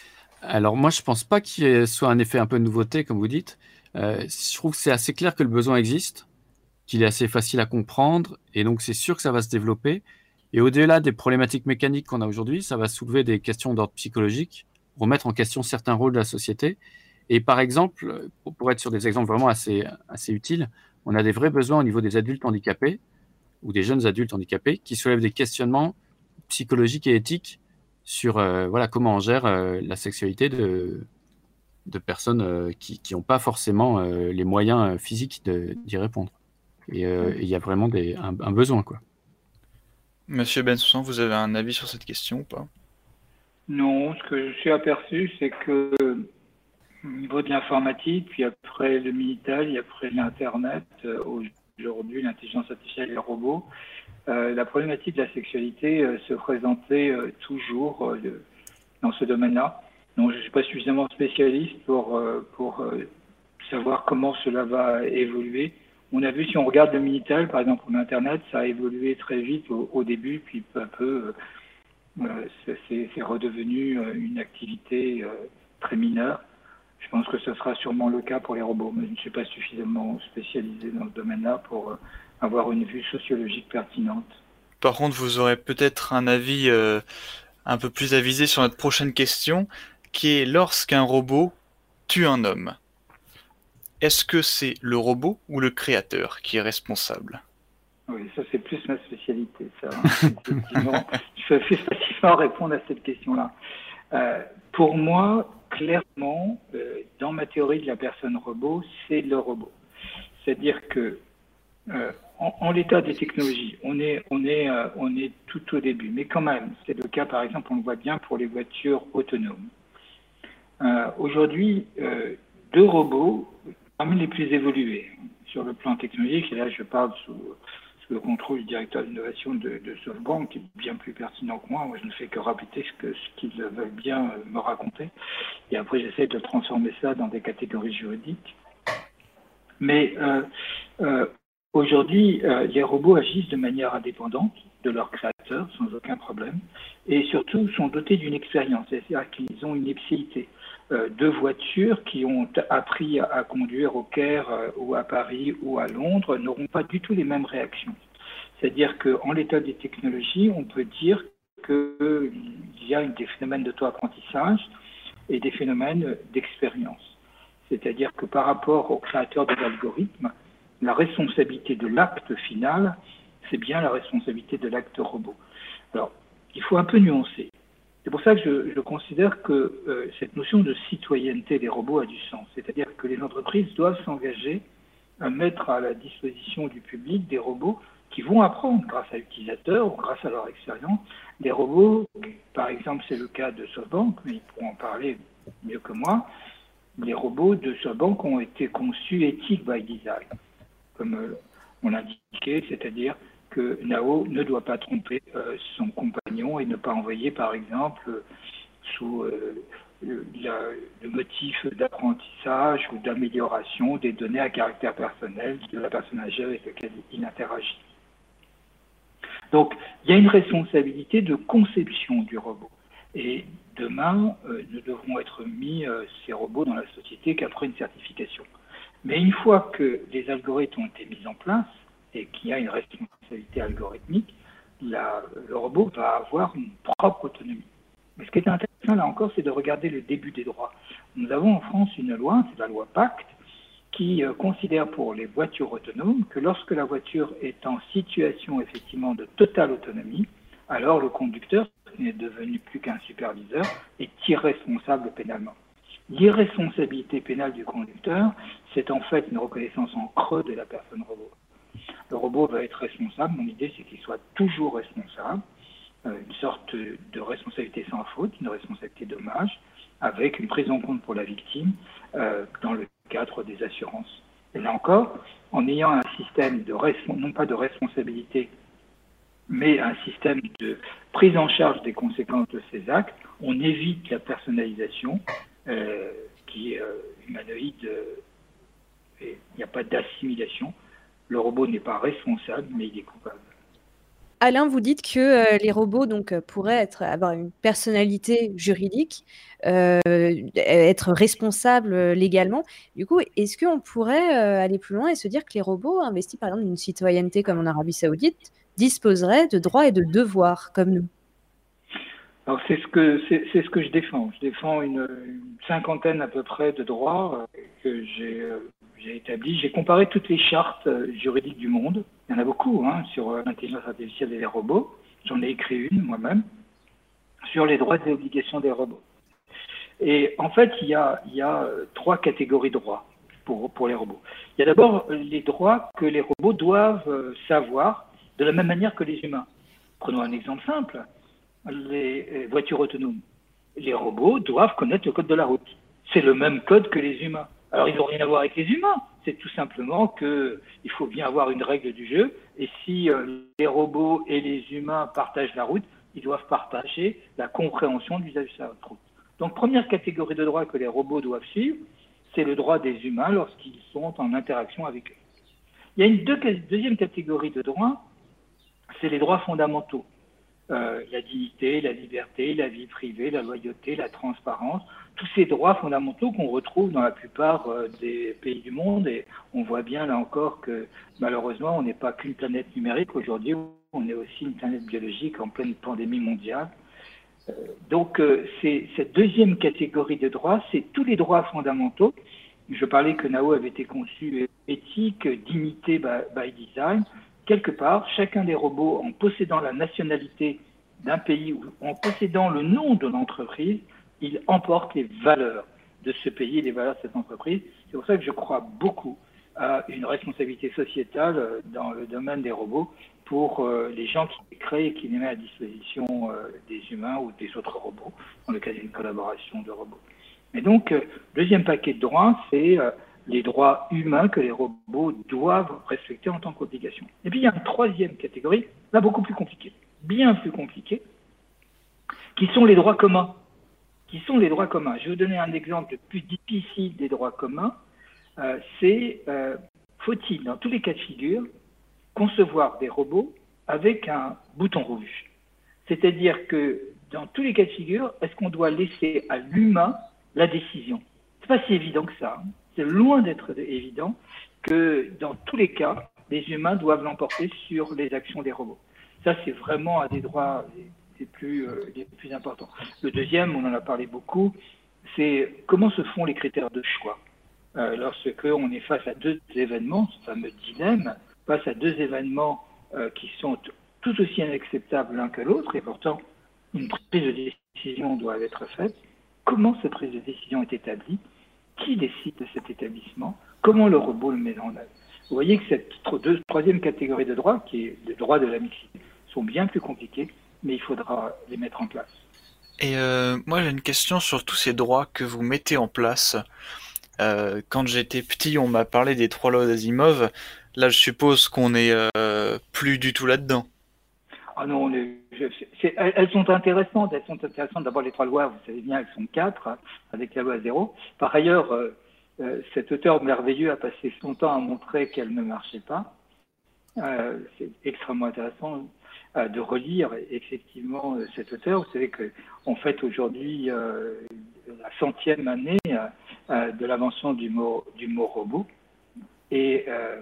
Alors moi, je pense pas qu'il y ait soit un effet un peu de nouveauté, comme vous dites. Euh, je trouve que c'est assez clair que le besoin existe, qu'il est assez facile à comprendre, et donc c'est sûr que ça va se développer. Et au-delà des problématiques mécaniques qu'on a aujourd'hui, ça va soulever des questions d'ordre psychologique, remettre en question certains rôles de la société. Et par exemple, pour être sur des exemples vraiment assez, assez utiles, on a des vrais besoins au niveau des adultes handicapés, ou des jeunes adultes handicapés, qui soulèvent des questionnements psychologiques et éthiques sur euh, voilà, comment on gère euh, la sexualité de, de personnes euh, qui n'ont pas forcément euh, les moyens physiques de, d'y répondre. Et il euh, y a vraiment des, un, un besoin, quoi. Monsieur Bensoussan, vous avez un avis sur cette question ou pas? Non, ce que je suis aperçu, c'est que au niveau de l'informatique, puis après le Minitel, et après l'Internet, euh, aujourd'hui l'intelligence artificielle et les robots, euh, la problématique de la sexualité euh, se présentait euh, toujours euh, dans ce domaine-là. Donc je ne suis pas suffisamment spécialiste pour, euh, pour euh, savoir comment cela va évoluer. On a vu, si on regarde le Minitel, par exemple, pour l'Internet, ça a évolué très vite au, au début, puis peu à peu, euh, c'est, c'est redevenu une activité euh, très mineure. Je pense que ce sera sûrement le cas pour les robots, mais je ne suis pas suffisamment spécialisé dans ce domaine-là pour euh, avoir une vue sociologique pertinente. Par contre, vous aurez peut-être un avis euh, un peu plus avisé sur notre prochaine question, qui est lorsqu'un robot tue un homme. Est-ce que c'est le robot ou le créateur qui est responsable? Oui, ça c'est plus ma spécialité, ça. Effectivement, je peux plus facilement répondre à cette question-là. Euh, pour moi, clairement, euh, dans ma théorie de la personne robot, c'est le robot. C'est-à-dire que euh, en, en l'état des technologies, on est, on, est, euh, on est tout au début, mais quand même, c'est le cas, par exemple, on le voit bien pour les voitures autonomes. Euh, aujourd'hui, euh, deux robots parmi les plus évolués sur le plan technologique, et là je parle sous, sous le contrôle du directeur d'innovation de, de SoftBank, qui est bien plus pertinent que moi. Moi, je ne fais que répéter ce, que, ce qu'ils veulent bien me raconter, et après j'essaie de transformer ça dans des catégories juridiques. Mais euh, euh, aujourd'hui, euh, les robots agissent de manière indépendante de leur créateur, sans aucun problème, et surtout sont dotés d'une expérience, c'est-à-dire qu'ils ont une ipséité. Euh, deux voitures qui ont appris à, à conduire au Caire euh, ou à Paris ou à Londres n'auront pas du tout les mêmes réactions. C'est-à-dire qu'en l'état des technologies, on peut dire qu'il y a des phénomènes d'auto-apprentissage et des phénomènes d'expérience. C'est-à-dire que par rapport au créateur de l'algorithme, la responsabilité de l'acte final, c'est bien la responsabilité de l'acte robot. Alors, il faut un peu nuancer. C'est pour ça que je, je considère que euh, cette notion de citoyenneté des robots a du sens. C'est-à-dire que les entreprises doivent s'engager à mettre à la disposition du public des robots qui vont apprendre grâce à l'utilisateur ou grâce à leur expérience. Des robots, par exemple, c'est le cas de SoftBank, mais ils pourront en parler mieux que moi. Les robots de SoftBank ont été conçus ethic by design, comme euh, on l'indiquait, c'est-à-dire que Nao ne doit pas tromper euh, son compagnon et ne pas envoyer, par exemple, euh, sous euh, le, la, le motif d'apprentissage ou d'amélioration des données à caractère personnel de la personne âgée avec laquelle il interagit. Donc, il y a une responsabilité de conception du robot. Et demain, euh, ne devront être mis euh, ces robots dans la société qu'après une certification. Mais une fois que les algorithmes ont été mis en place, et qu'il y a une responsabilité algorithmique, la, le robot va avoir une propre autonomie. Mais ce qui est intéressant là encore, c'est de regarder le début des droits. Nous avons en France une loi, c'est la loi Pacte, qui euh, considère pour les voitures autonomes que lorsque la voiture est en situation effectivement de totale autonomie, alors le conducteur, qui n'est devenu plus qu'un superviseur, est irresponsable pénalement. L'irresponsabilité pénale du conducteur, c'est en fait une reconnaissance en creux de la personne robot. Le robot va être responsable. Mon idée, c'est qu'il soit toujours responsable, euh, une sorte de responsabilité sans faute, une responsabilité dommage, avec une prise en compte pour la victime euh, dans le cadre des assurances. Et là encore, en ayant un système de respons- non pas de responsabilité, mais un système de prise en charge des conséquences de ces actes, on évite la personnalisation euh, qui est euh, humanoïde. Euh, et il n'y a pas d'assimilation. Le robot n'est pas responsable, mais il est coupable. Alain, vous dites que euh, les robots donc, euh, pourraient être, avoir une personnalité juridique, euh, être responsables euh, légalement. Du coup, est-ce qu'on pourrait euh, aller plus loin et se dire que les robots investis par exemple d'une citoyenneté comme en Arabie Saoudite disposeraient de droits et de devoirs comme nous? Alors c'est ce que c'est, c'est ce que je défends. Je défends une, une cinquantaine à peu près de droits euh, que j'ai euh, j'ai établis. J'ai comparé toutes les chartes euh, juridiques du monde. Il y en a beaucoup hein, sur euh, l'intelligence artificielle et les robots. J'en ai écrit une moi-même sur les droits et obligations des robots. Et en fait, il y a il y a euh, trois catégories de droits pour pour les robots. Il y a d'abord les droits que les robots doivent euh, savoir de la même manière que les humains. Prenons un exemple simple. Les voitures autonomes. Les robots doivent connaître le code de la route. C'est le même code que les humains. Alors, ils n'ont rien à voir avec les humains. C'est tout simplement qu'il faut bien avoir une règle du jeu. Et si euh, les robots et les humains partagent la route, ils doivent partager la compréhension de l'usage de cette route. Donc, première catégorie de droits que les robots doivent suivre, c'est le droit des humains lorsqu'ils sont en interaction avec eux. Il y a une deux, deuxième catégorie de droits, c'est les droits fondamentaux. Euh, la dignité, la liberté, la vie privée, la loyauté, la transparence, tous ces droits fondamentaux qu'on retrouve dans la plupart euh, des pays du monde. Et on voit bien là encore que malheureusement, on n'est pas qu'une planète numérique aujourd'hui, on est aussi une planète biologique en pleine pandémie mondiale. Euh, donc euh, c'est cette deuxième catégorie de droits, c'est tous les droits fondamentaux. Je parlais que Nao avait été conçu éthique, dignité by, by design. Quelque part, chacun des robots, en possédant la nationalité d'un pays ou en possédant le nom de l'entreprise, il emporte les valeurs de ce pays et les valeurs de cette entreprise. C'est pour ça que je crois beaucoup à une responsabilité sociétale dans le domaine des robots pour euh, les gens qui les créent et qui les mettent à disposition euh, des humains ou des autres robots, dans le cas d'une collaboration de robots. Et donc, euh, deuxième paquet de droits, c'est euh, les droits humains que les robots doivent respecter en tant qu'obligation. Et puis il y a une troisième catégorie, là beaucoup plus compliquée, bien plus compliquée, qui sont les droits communs. Qui sont les droits communs. Je vais vous donner un exemple le plus difficile des droits communs. Euh, c'est, euh, faut-il, dans tous les cas de figure, concevoir des robots avec un bouton rouge? C'est-à-dire que dans tous les cas de figure, est-ce qu'on doit laisser à l'humain la décision? C'est pas si évident que ça. Hein. C'est loin d'être évident que dans tous les cas, les humains doivent l'emporter sur les actions des robots. Ça, c'est vraiment un des droits les plus, euh, les plus importants. Le deuxième, on en a parlé beaucoup, c'est comment se font les critères de choix. Euh, lorsque on est face à deux événements, ce fameux dilemme, face à deux événements euh, qui sont tout aussi inacceptables l'un que l'autre, et pourtant une prise de décision doit être faite. Comment cette prise de décision est établie? Qui décide de cet établissement? Comment le robot le met en œuvre? Vous voyez que cette deux, troisième catégorie de droits, qui est le droit de la mixité, sont bien plus compliqués, mais il faudra les mettre en place. Et euh, moi j'ai une question sur tous ces droits que vous mettez en place. Euh, quand j'étais petit, on m'a parlé des trois lois d'Asimov. Là, je suppose qu'on est euh, plus du tout là-dedans. Ah non, on est, je, c'est, elles sont intéressantes. Elles sont intéressantes. D'abord, les trois lois, vous savez bien, elles sont quatre, hein, avec la loi zéro. Par ailleurs, euh, euh, cet auteur merveilleux a passé son temps à montrer qu'elle ne marchait pas. Euh, c'est extrêmement intéressant euh, de relire effectivement euh, cet auteur. Vous savez qu'on fête aujourd'hui euh, la centième année euh, de l'invention du mot, du mot robot. Et euh,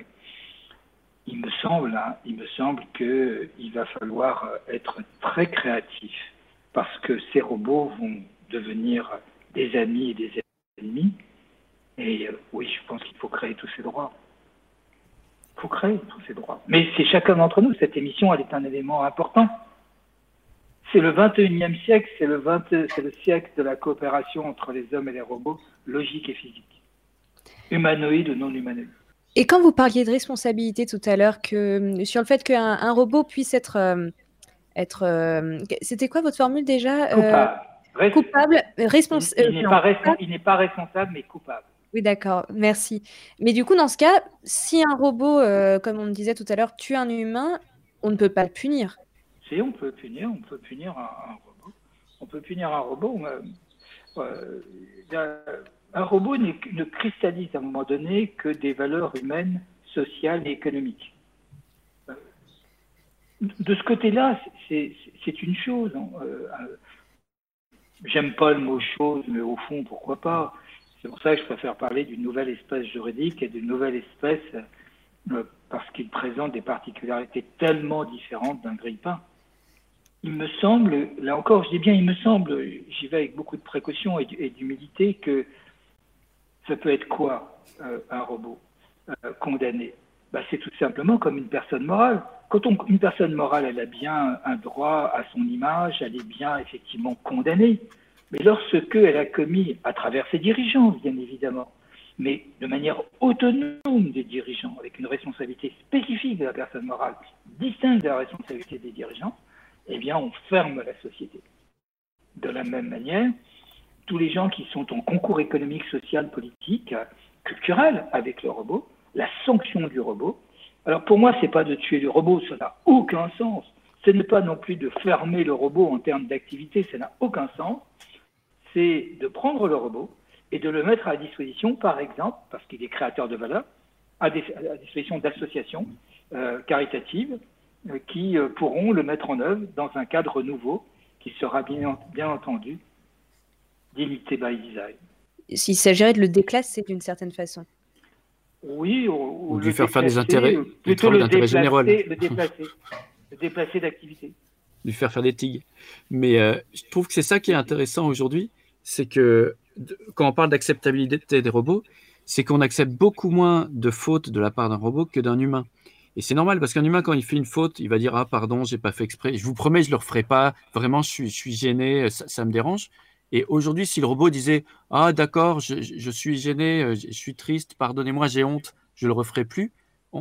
il me semble, hein, il me semble qu'il va falloir être très créatif parce que ces robots vont devenir des amis et des ennemis. Et euh, oui, je pense qu'il faut créer tous ces droits. Il faut créer tous ces droits. Mais c'est chacun d'entre nous. Cette émission, elle est un élément important. C'est le vingt et unième siècle, c'est le, vingt, c'est le siècle de la coopération entre les hommes et les robots, logique et physique. Humanoïde ou non humanoïde. Et quand vous parliez de responsabilité tout à l'heure, que, sur le fait qu'un un robot puisse être... Euh, être euh, c'était quoi votre formule déjà? Coupable. Euh, coupable, respons- il, il, n'est pas respons- il n'est pas responsable, mais coupable. Oui, d'accord, merci. Mais du coup, dans ce cas, si un robot, euh, comme on disait tout à l'heure, tue un humain, on ne peut pas le punir. Si, on peut punir, on peut punir un, un robot. On peut punir un robot. Euh, euh, un robot ne cristallise à un moment donné que des valeurs humaines, sociales et économiques. de ce côté-là, c'est, c'est une chose. Hein. Euh, j'aime pas le mot chose, mais au fond, pourquoi pas? C'est pour ça que je préfère parler d'une nouvelle espèce juridique et d'une nouvelle espèce euh, parce qu'il présente des particularités tellement différentes d'un grille-pain. Il me semble, là encore, je dis bien il me semble, j'y vais avec beaucoup de précaution et, et d'humilité, que ça peut être quoi euh, un robot euh, condamné? Bah, c'est tout simplement comme une personne morale. Quand on, une personne morale, elle a bien un droit à son image, elle est bien effectivement condamnée. Mais lorsque elle a commis, à travers ses dirigeants, bien évidemment, mais de manière autonome des dirigeants, avec une responsabilité spécifique de la personne morale, distincte de la responsabilité des dirigeants, eh bien, on ferme la société. De la même manière, tous les gens qui sont en concours économique, social, politique, culturel avec le robot, la sanction du robot. Alors pour moi, c'est pas de tuer le robot, ça n'a aucun sens. Ce n'est pas non plus de fermer le robot en termes d'activité, ça n'a aucun sens. C'est de prendre le robot et de le mettre à disposition, par exemple, parce qu'il est créateur de valeur, à, des, à disposition d'associations euh, caritatives euh, qui euh, pourront le mettre en œuvre dans un cadre nouveau qui sera bien, bien entendu dignité by design. S'il s'agirait de le déclasser d'une certaine façon. Oui, ou, ou lui faire faire des intérêts, plutôt le d'intérêt général. Le déplacer, le déplacer d'activité. Lui faire faire des tigres. Mais euh, je trouve que c'est ça qui est intéressant aujourd'hui, c'est que de, quand on parle d'acceptabilité des robots, c'est qu'on accepte beaucoup moins de fautes de la part d'un robot que d'un humain. Et c'est normal, parce qu'un humain, quand il fait une faute, il va dire « Ah, pardon, j'ai pas fait exprès. Je vous promets, je le referai pas. Vraiment, je suis, je suis gêné, ça, ça me dérange. » Et aujourd'hui, si le robot disait « Ah, d'accord, je, je suis gêné, je suis triste, pardonnez-moi, j'ai honte, je le referai plus »,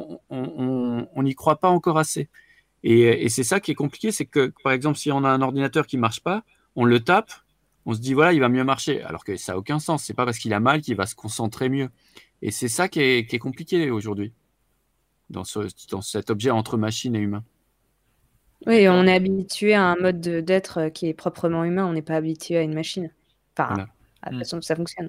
on n'y croit pas encore assez. Et, et c'est ça qui est compliqué, c'est que, par exemple, si on a un ordinateur qui marche pas, on le tape, on se dit « Voilà, il va mieux marcher », alors que ça n'a aucun sens. C'est pas parce qu'il a mal qu'il va se concentrer mieux. Et c'est ça qui est, qui est compliqué aujourd'hui, dans, ce, dans cet objet entre machine et humain. Oui, on est habitué à un mode d'être qui est proprement humain, on n'est pas habitué à une machine. Enfin, voilà. À la façon dont ça fonctionne.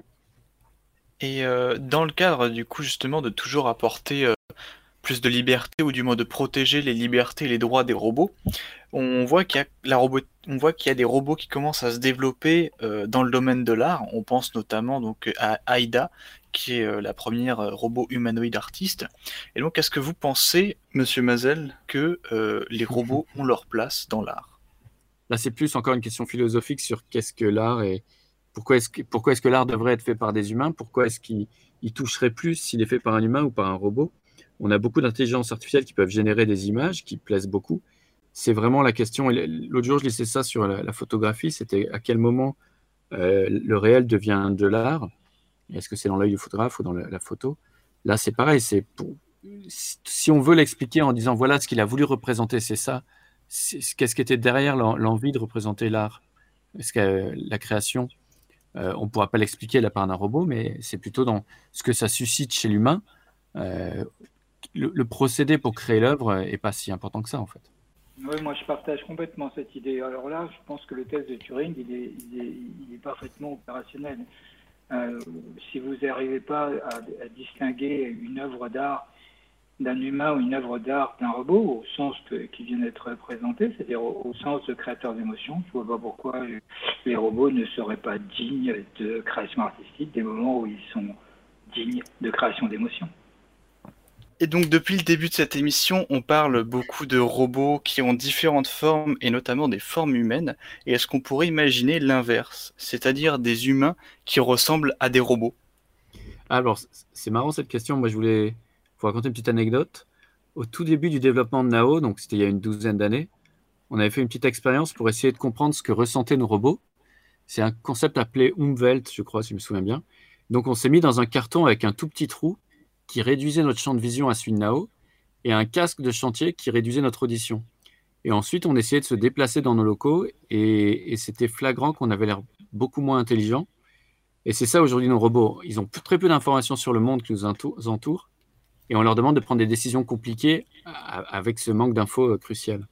Et euh, dans le cadre, du coup, justement, de toujours apporter euh, plus de liberté, ou du moins de protéger les libertés et les droits des robots, on voit qu'il y a, la robot... on voit qu'il y a des robots qui commencent à se développer euh, dans le domaine de l'art. On pense notamment donc, à Aida, qui est euh, la première euh, robot humanoïde artiste. Et donc, est-ce que vous pensez, Monsieur Mazel, que euh, les robots ont leur place dans l'art? Là, c'est plus encore une question philosophique sur qu'est-ce que l'art et pourquoi est-ce que, pourquoi est-ce que l'art devrait être fait par des humains? Pourquoi est-ce qu'il il toucherait plus s'il est fait par un humain ou par un robot? On a beaucoup d'intelligence artificielle qui peuvent générer des images qui plaisent beaucoup. C'est vraiment la question. L'autre jour, je lisais ça sur la, la photographie. C'était à quel moment euh, le réel devient de l'art? Est-ce que c'est dans l'œil du photographe ou dans la, la photo? Là, c'est pareil. C'est pour, si on veut l'expliquer en disant voilà ce qu'il a voulu représenter, c'est ça. Qu'est-ce qui était derrière l'envie de représenter l'art? Est-ce que la création, euh, on ne pourra pas l'expliquer de la part d'un robot, mais c'est plutôt dans ce que ça suscite chez l'humain. Euh, le, le procédé pour créer l'œuvre n'est pas si important que ça, en fait. Oui, moi je partage complètement cette idée. Alors là, je pense que le test de Turing, il est, il est, il est parfaitement opérationnel. Euh, si vous n'arrivez pas à, à distinguer une œuvre d'art d'un humain ou une œuvre d'art d'un robot, au sens que, qui vient d'être présenté, c'est-à-dire au, au sens de créateur d'émotions, je ne vois pas pourquoi les robots ne seraient pas dignes de création artistique des moments où ils sont dignes de création d'émotions. Et donc depuis le début de cette émission, on parle beaucoup de robots qui ont différentes formes et notamment des formes humaines. Et est-ce qu'on pourrait imaginer l'inverse, c'est-à-dire des humains qui ressemblent à des robots? Alors c'est marrant cette question. Moi je voulais vous raconter une petite anecdote. Au tout début du développement de Nao, donc c'était il y a une douzaine d'années, on avait fait une petite expérience pour essayer de comprendre ce que ressentaient nos robots. C'est un concept appelé Umwelt, je crois, si je me souviens bien. Donc on s'est mis dans un carton avec un tout petit trou qui réduisait notre champ de vision à celui de Nao, et un casque de chantier qui réduisait notre audition. Et ensuite, on essayait de se déplacer dans nos locaux, et, et c'était flagrant qu'on avait l'air beaucoup moins intelligent. Et c'est ça aujourd'hui nos robots. Ils ont très peu d'informations sur le monde qui nous entoure, et on leur demande de prendre des décisions compliquées avec ce manque d'infos crucial.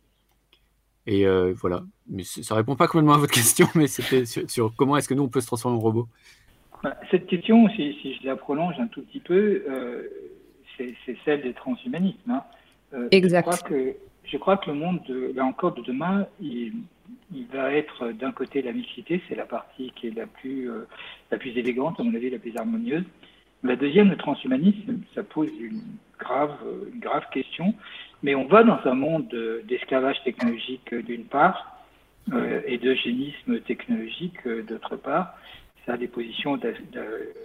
Et euh, voilà. Mais ça ne répond pas complètement à votre question, mais c'était sur, sur comment est-ce que nous, on peut se transformer en robot. Cette question, si, si je la prolonge un tout petit peu, euh, c'est celle des transhumanismes. Hein. Euh, exact. Je crois que je crois que le monde, de, là encore, de demain, il, il va être d'un côté la mixité, c'est la partie qui est la plus, euh, la plus élégante, à mon avis, la plus harmonieuse. La deuxième, le transhumanisme, ça pose une grave, une grave question, mais on va dans un monde d'esclavage technologique d'une part euh, et d'eugénisme technologique euh, d'autre part. Ça, les positions de, de,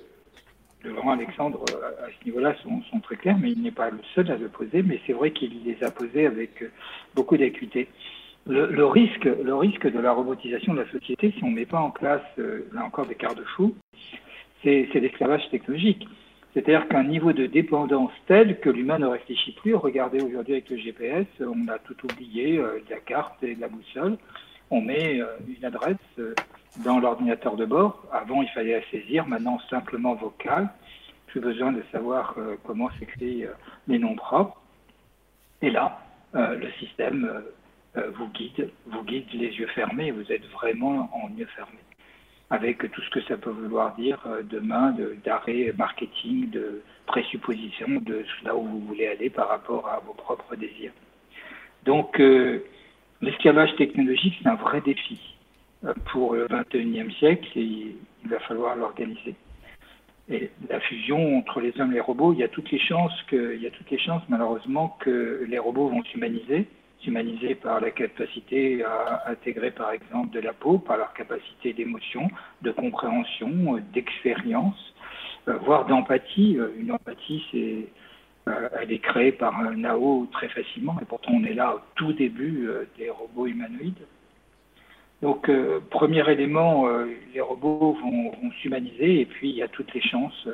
de Laurent Alexandre à ce niveau-là sont, sont très claires, mais il n'est pas le seul à le poser, mais c'est vrai qu'il les a posées avec beaucoup d'acuité. Le, le, risque, le risque de la robotisation de la société, si on ne met pas en place, euh, là encore, des garde-fous, c'est l'esclavage technologique. C'est-à-dire qu'un niveau de dépendance tel que l'humain ne réfléchit plus. Regardez aujourd'hui avec le G P S, on a tout oublié, euh, de la carte et de la boussole. On met euh, une adresse euh, dans l'ordinateur de bord. Avant, il fallait la saisir, maintenant simplement vocale. Plus besoin de savoir euh, comment s'écrit euh, les noms propres. Et là, euh, le système euh, vous guide, vous guide les yeux fermés. Vous êtes vraiment en yeux fermés, avec tout ce que ça peut vouloir dire euh, demain d'arrêt marketing, de présupposition de là où vous voulez aller par rapport à vos propres désirs. Donc, euh, l'esclavage technologique, c'est un vrai défi euh, pour le vingt et unième siècle et il va falloir l'organiser. Et la fusion entre les hommes et les robots, il y a toutes les chances que, il y a toutes les chances malheureusement que les robots vont s'humaniser. S'humaniser par la capacité à intégrer par exemple de la peau, par leur capacité d'émotion, de compréhension, d'expérience, euh, voire d'empathie. Une empathie, c'est, euh, elle est créée par un A O très facilement, et pourtant on est là au tout début euh, des robots humanoïdes. Donc, euh, premier élément, euh, les robots vont, vont s'humaniser, et puis il y a toutes les chances.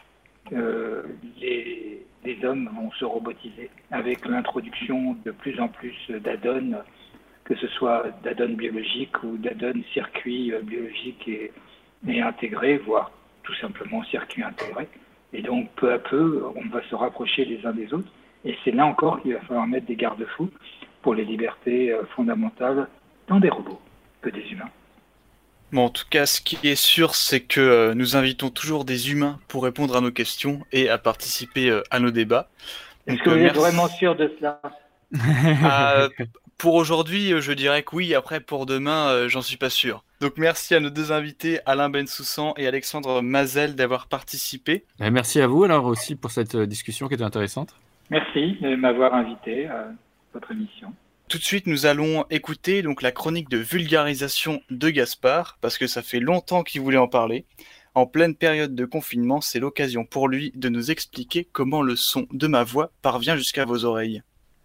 Euh, les, les hommes vont se robotiser avec l'introduction de plus en plus d'add-ons, que ce soit d'add-ons biologiques ou d'add-ons circuits euh, biologiques et, et intégrés, voire tout simplement circuits intégrés. Et donc, peu à peu, on va se rapprocher les uns des autres. Et c'est là encore qu'il va falloir mettre des garde-fous pour les libertés euh, fondamentales dans des robots que des humains. Bon, en tout cas, ce qui est sûr, c'est que euh, nous invitons toujours des humains pour répondre à nos questions et à participer euh, à nos débats. Est-ce que vous euh, êtes vraiment sûr de cela? euh, Pour aujourd'hui, je dirais que oui. Après, pour demain, euh, j'en suis pas sûr. Donc, merci à nos deux invités, Alain Bensoussan et Alexandre Mazel, d'avoir participé. Et merci à vous, alors, aussi, pour cette discussion qui était intéressante. Merci de m'avoir invité à votre émission. Tout de suite, nous allons écouter donc la chronique de vulgarisation de Gaspard, parce que ça fait longtemps qu'il voulait en parler. En pleine période de confinement, c'est l'occasion pour lui de nous expliquer comment le son de ma voix parvient jusqu'à vos oreilles.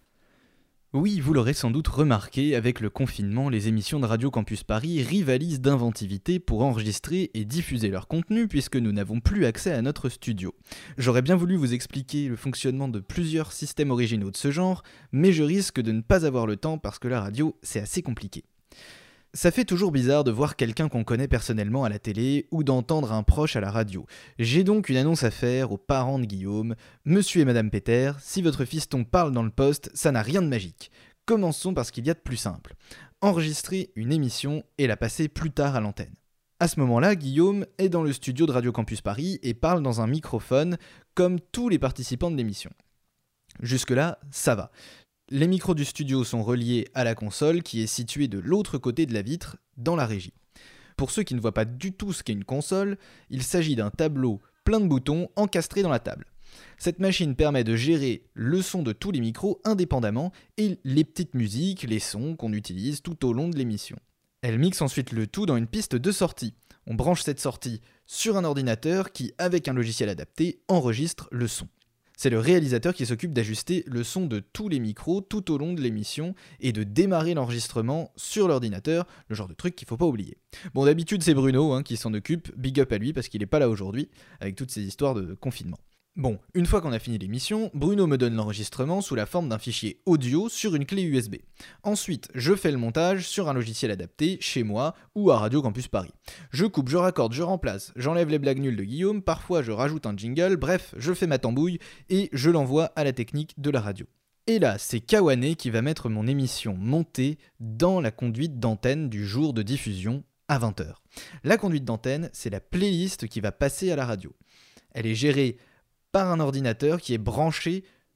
Oui, vous l'aurez sans doute remarqué, avec le confinement, les émissions de Radio Campus Paris rivalisent d'inventivité pour enregistrer et diffuser leur contenu puisque nous n'avons plus accès à notre studio. J'aurais bien voulu vous expliquer le fonctionnement de plusieurs systèmes originaux de ce genre, mais je risque de ne pas avoir le temps parce que la radio, c'est assez compliqué. Ça fait toujours bizarre de voir quelqu'un qu'on connaît personnellement à la télé ou d'entendre un proche à la radio. J'ai donc une annonce à faire aux parents de Guillaume. Monsieur et Madame Péter, si votre fiston parle dans le poste, ça n'a rien de magique. Commençons par ce qu'il y a de plus simple. Enregistrer une émission et la passer plus tard à l'antenne. À ce moment-là, Guillaume est dans le studio de Radio Campus Paris et parle dans un microphone comme tous les participants de l'émission. Jusque-là, ça va. Les micros du studio sont reliés à la console qui est située de l'autre côté de la vitre, dans la régie. Pour ceux qui ne voient pas du tout ce qu'est une console, il s'agit d'un tableau plein de boutons encastrés dans la table. Cette machine permet de gérer le son de tous les micros indépendamment et les petites musiques, les sons qu'on utilise tout au long de l'émission. Elle mixe ensuite le tout dans une piste de sortie. On branche cette sortie sur un ordinateur qui, avec un logiciel adapté, enregistre le son. C'est le réalisateur qui s'occupe d'ajuster le son de tous les micros tout au long de l'émission et de démarrer l'enregistrement sur l'ordinateur, le genre de truc qu'il faut pas oublier. Bon, d'habitude c'est Bruno hein, qui s'en occupe, big up à lui parce qu'il est pas là aujourd'hui avec toutes ces histoires de confinement. Bon, une fois qu'on a fini l'émission, Bruno me donne l'enregistrement sous la forme d'un fichier audio sur une clé U S B. Ensuite, je fais le montage sur un logiciel adapté, chez moi ou à Radio Campus Paris. Je coupe, je raccorde, je remplace, j'enlève les blagues nulles de Guillaume, parfois je rajoute un jingle, bref, je fais ma tambouille et je l'envoie à la technique de la radio. Et là, c'est Kawane qui va mettre mon émission montée dans la conduite d'antenne du jour de diffusion à vingt heures. La conduite d'antenne, c'est la playlist qui va passer à la radio. Elle est gérée par un ordinateur qui est branché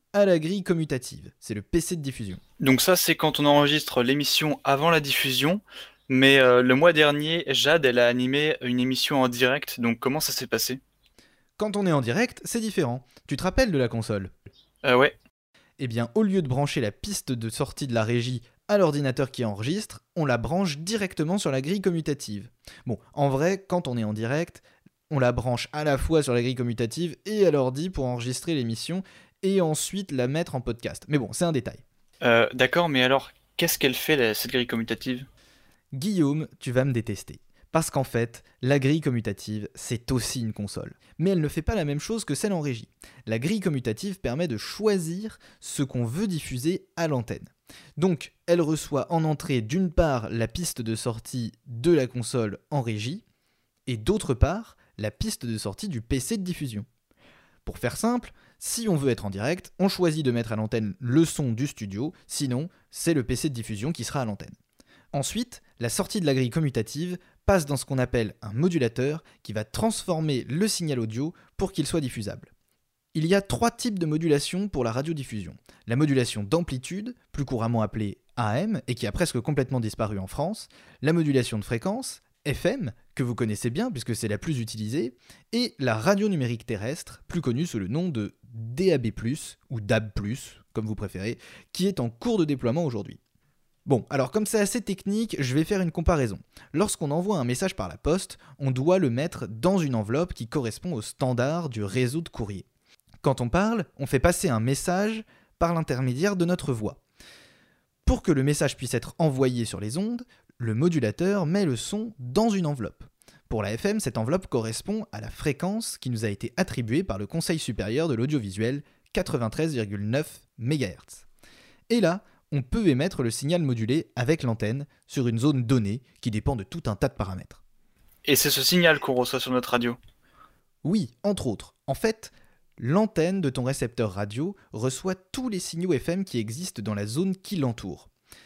à la grille commutative. C'est le P C de diffusion. Donc ça, c'est quand on enregistre l'émission avant la diffusion. Mais euh, le mois dernier, Jade, elle a animé une émission en direct. Donc comment ça s'est passé ? Quand on est en direct, c'est différent. Tu te rappelles de la console ? Euh, ouais. Eh bien, au lieu de brancher la piste de sortie de la régie à l'ordinateur qui enregistre, on la branche directement sur la grille commutative. Bon, en vrai, quand on est en direct, on la branche à la fois sur la grille commutative et à l'ordi pour enregistrer l'émission et ensuite la mettre en podcast. Mais bon, c'est un détail. Euh, d'accord, mais alors, qu'est-ce qu'elle fait, la, cette grille commutative ? Guillaume, tu vas me détester. Parce qu'en fait, la grille commutative, c'est aussi une console. Mais elle ne fait pas la même chose que celle en régie. La grille commutative permet de choisir ce qu'on veut diffuser à l'antenne. Donc, elle reçoit en entrée d'une part la piste de sortie de la console en régie, et d'autre part, la piste de sortie du P C de diffusion. Pour faire simple, si on veut être en direct, on choisit de mettre à l'antenne le son du studio, sinon, c'est le P C de diffusion qui sera à l'antenne. Ensuite, la sortie de la grille commutative passe dans ce qu'on appelle un modulateur qui va transformer le signal audio pour qu'il soit diffusable. Il y a trois types de modulation pour la radiodiffusion. La modulation d'amplitude, plus couramment appelée A M, et qui a presque complètement disparu en France, la modulation de fréquence, F M, que vous connaissez bien puisque c'est la plus utilisée, et la radio numérique terrestre, plus connue sous le nom de D A B plus, ou D A B plus, comme vous préférez, qui est en cours de déploiement aujourd'hui. Bon, alors comme c'est assez technique, je vais faire une comparaison. Lorsqu'on envoie un message par la poste, on doit le mettre dans une enveloppe qui correspond au standard du réseau de courrier. Quand on parle, on fait passer un message par l'intermédiaire de notre voix. Pour que le message puisse être envoyé sur les ondes, le modulateur met le son dans une enveloppe. Pour la F M, cette enveloppe correspond à la fréquence qui nous a été attribuée par le Conseil supérieur de l'audiovisuel, quatre-vingt-treize virgule neuf mégahertz. Et là, on peut émettre le signal modulé avec l'antenne sur une zone donnée qui dépend de tout un tas de paramètres. Et c'est ce signal qu'on reçoit sur notre radio ? Oui, entre autres. En fait, l'antenne de ton récepteur radio reçoit tous les signaux F M qui existent dans la zone qui l'entoure.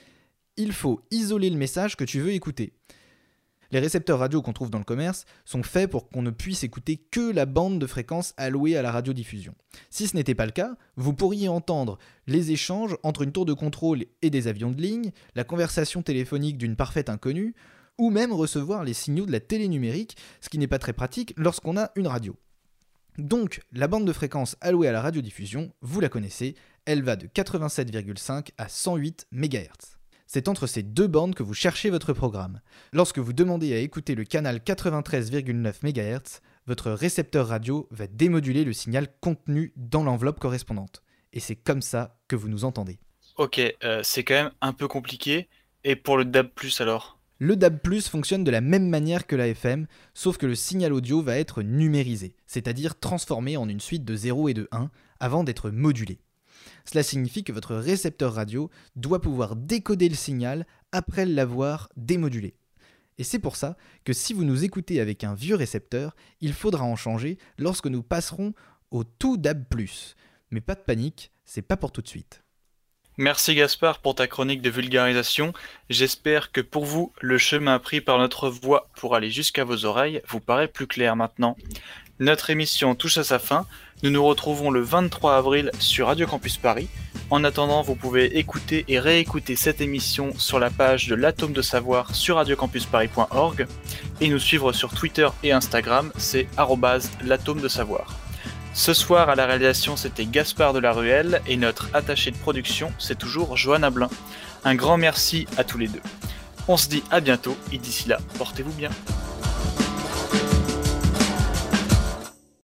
Il faut isoler le message que tu veux écouter. Les récepteurs radio qu'on trouve dans le commerce sont faits pour qu'on ne puisse écouter que la bande de fréquence allouée à la radiodiffusion. Si ce n'était pas le cas, vous pourriez entendre les échanges entre une tour de contrôle et des avions de ligne, la conversation téléphonique d'une parfaite inconnue, ou même recevoir les signaux de la télé numérique, ce qui n'est pas très pratique lorsqu'on a une radio. Donc, la bande de fréquence allouée à la radiodiffusion, vous la connaissez, elle va de quatre-vingt-sept virgule cinq à cent huit mégahertz. C'est entre ces deux bandes que vous cherchez votre programme. Lorsque vous demandez à écouter le canal quatre-vingt-treize virgule neuf mégahertz, votre récepteur radio va démoduler le signal contenu dans l'enveloppe correspondante. Et c'est comme ça que vous nous entendez. Ok, euh, c'est quand même un peu compliqué. Et pour le D A B plus alors ? Le D A B plus fonctionne de la même manière que la F M, sauf que le signal audio va être numérisé, c'est-à-dire transformé en une suite de zéro et de un avant d'être modulé. Cela signifie que votre récepteur radio doit pouvoir décoder le signal après l'avoir démodulé. Et c'est pour ça que si vous nous écoutez avec un vieux récepteur, il faudra en changer lorsque nous passerons au tout D A B plus. Mais pas de panique, c'est pas pour tout de suite. Merci Gaspard pour ta chronique de vulgarisation. J'espère que pour vous, le chemin pris par notre voix pour aller jusqu'à vos oreilles vous paraît plus clair maintenant. Notre émission touche à sa fin. Nous nous retrouvons le vingt-trois avril sur Radio Campus Paris. En attendant, vous pouvez écouter et réécouter cette émission sur la page de l'Atome de Savoir sur radio campus paris point org et nous suivre sur Twitter et Instagram, c'est arobase l'Atome de Savoir. Ce soir à la réalisation, c'était Gaspard de la Ruelle et notre attaché de production, c'est toujours Johanna Blin. Un grand merci à tous les deux. On se dit à bientôt et d'ici là, portez-vous bien.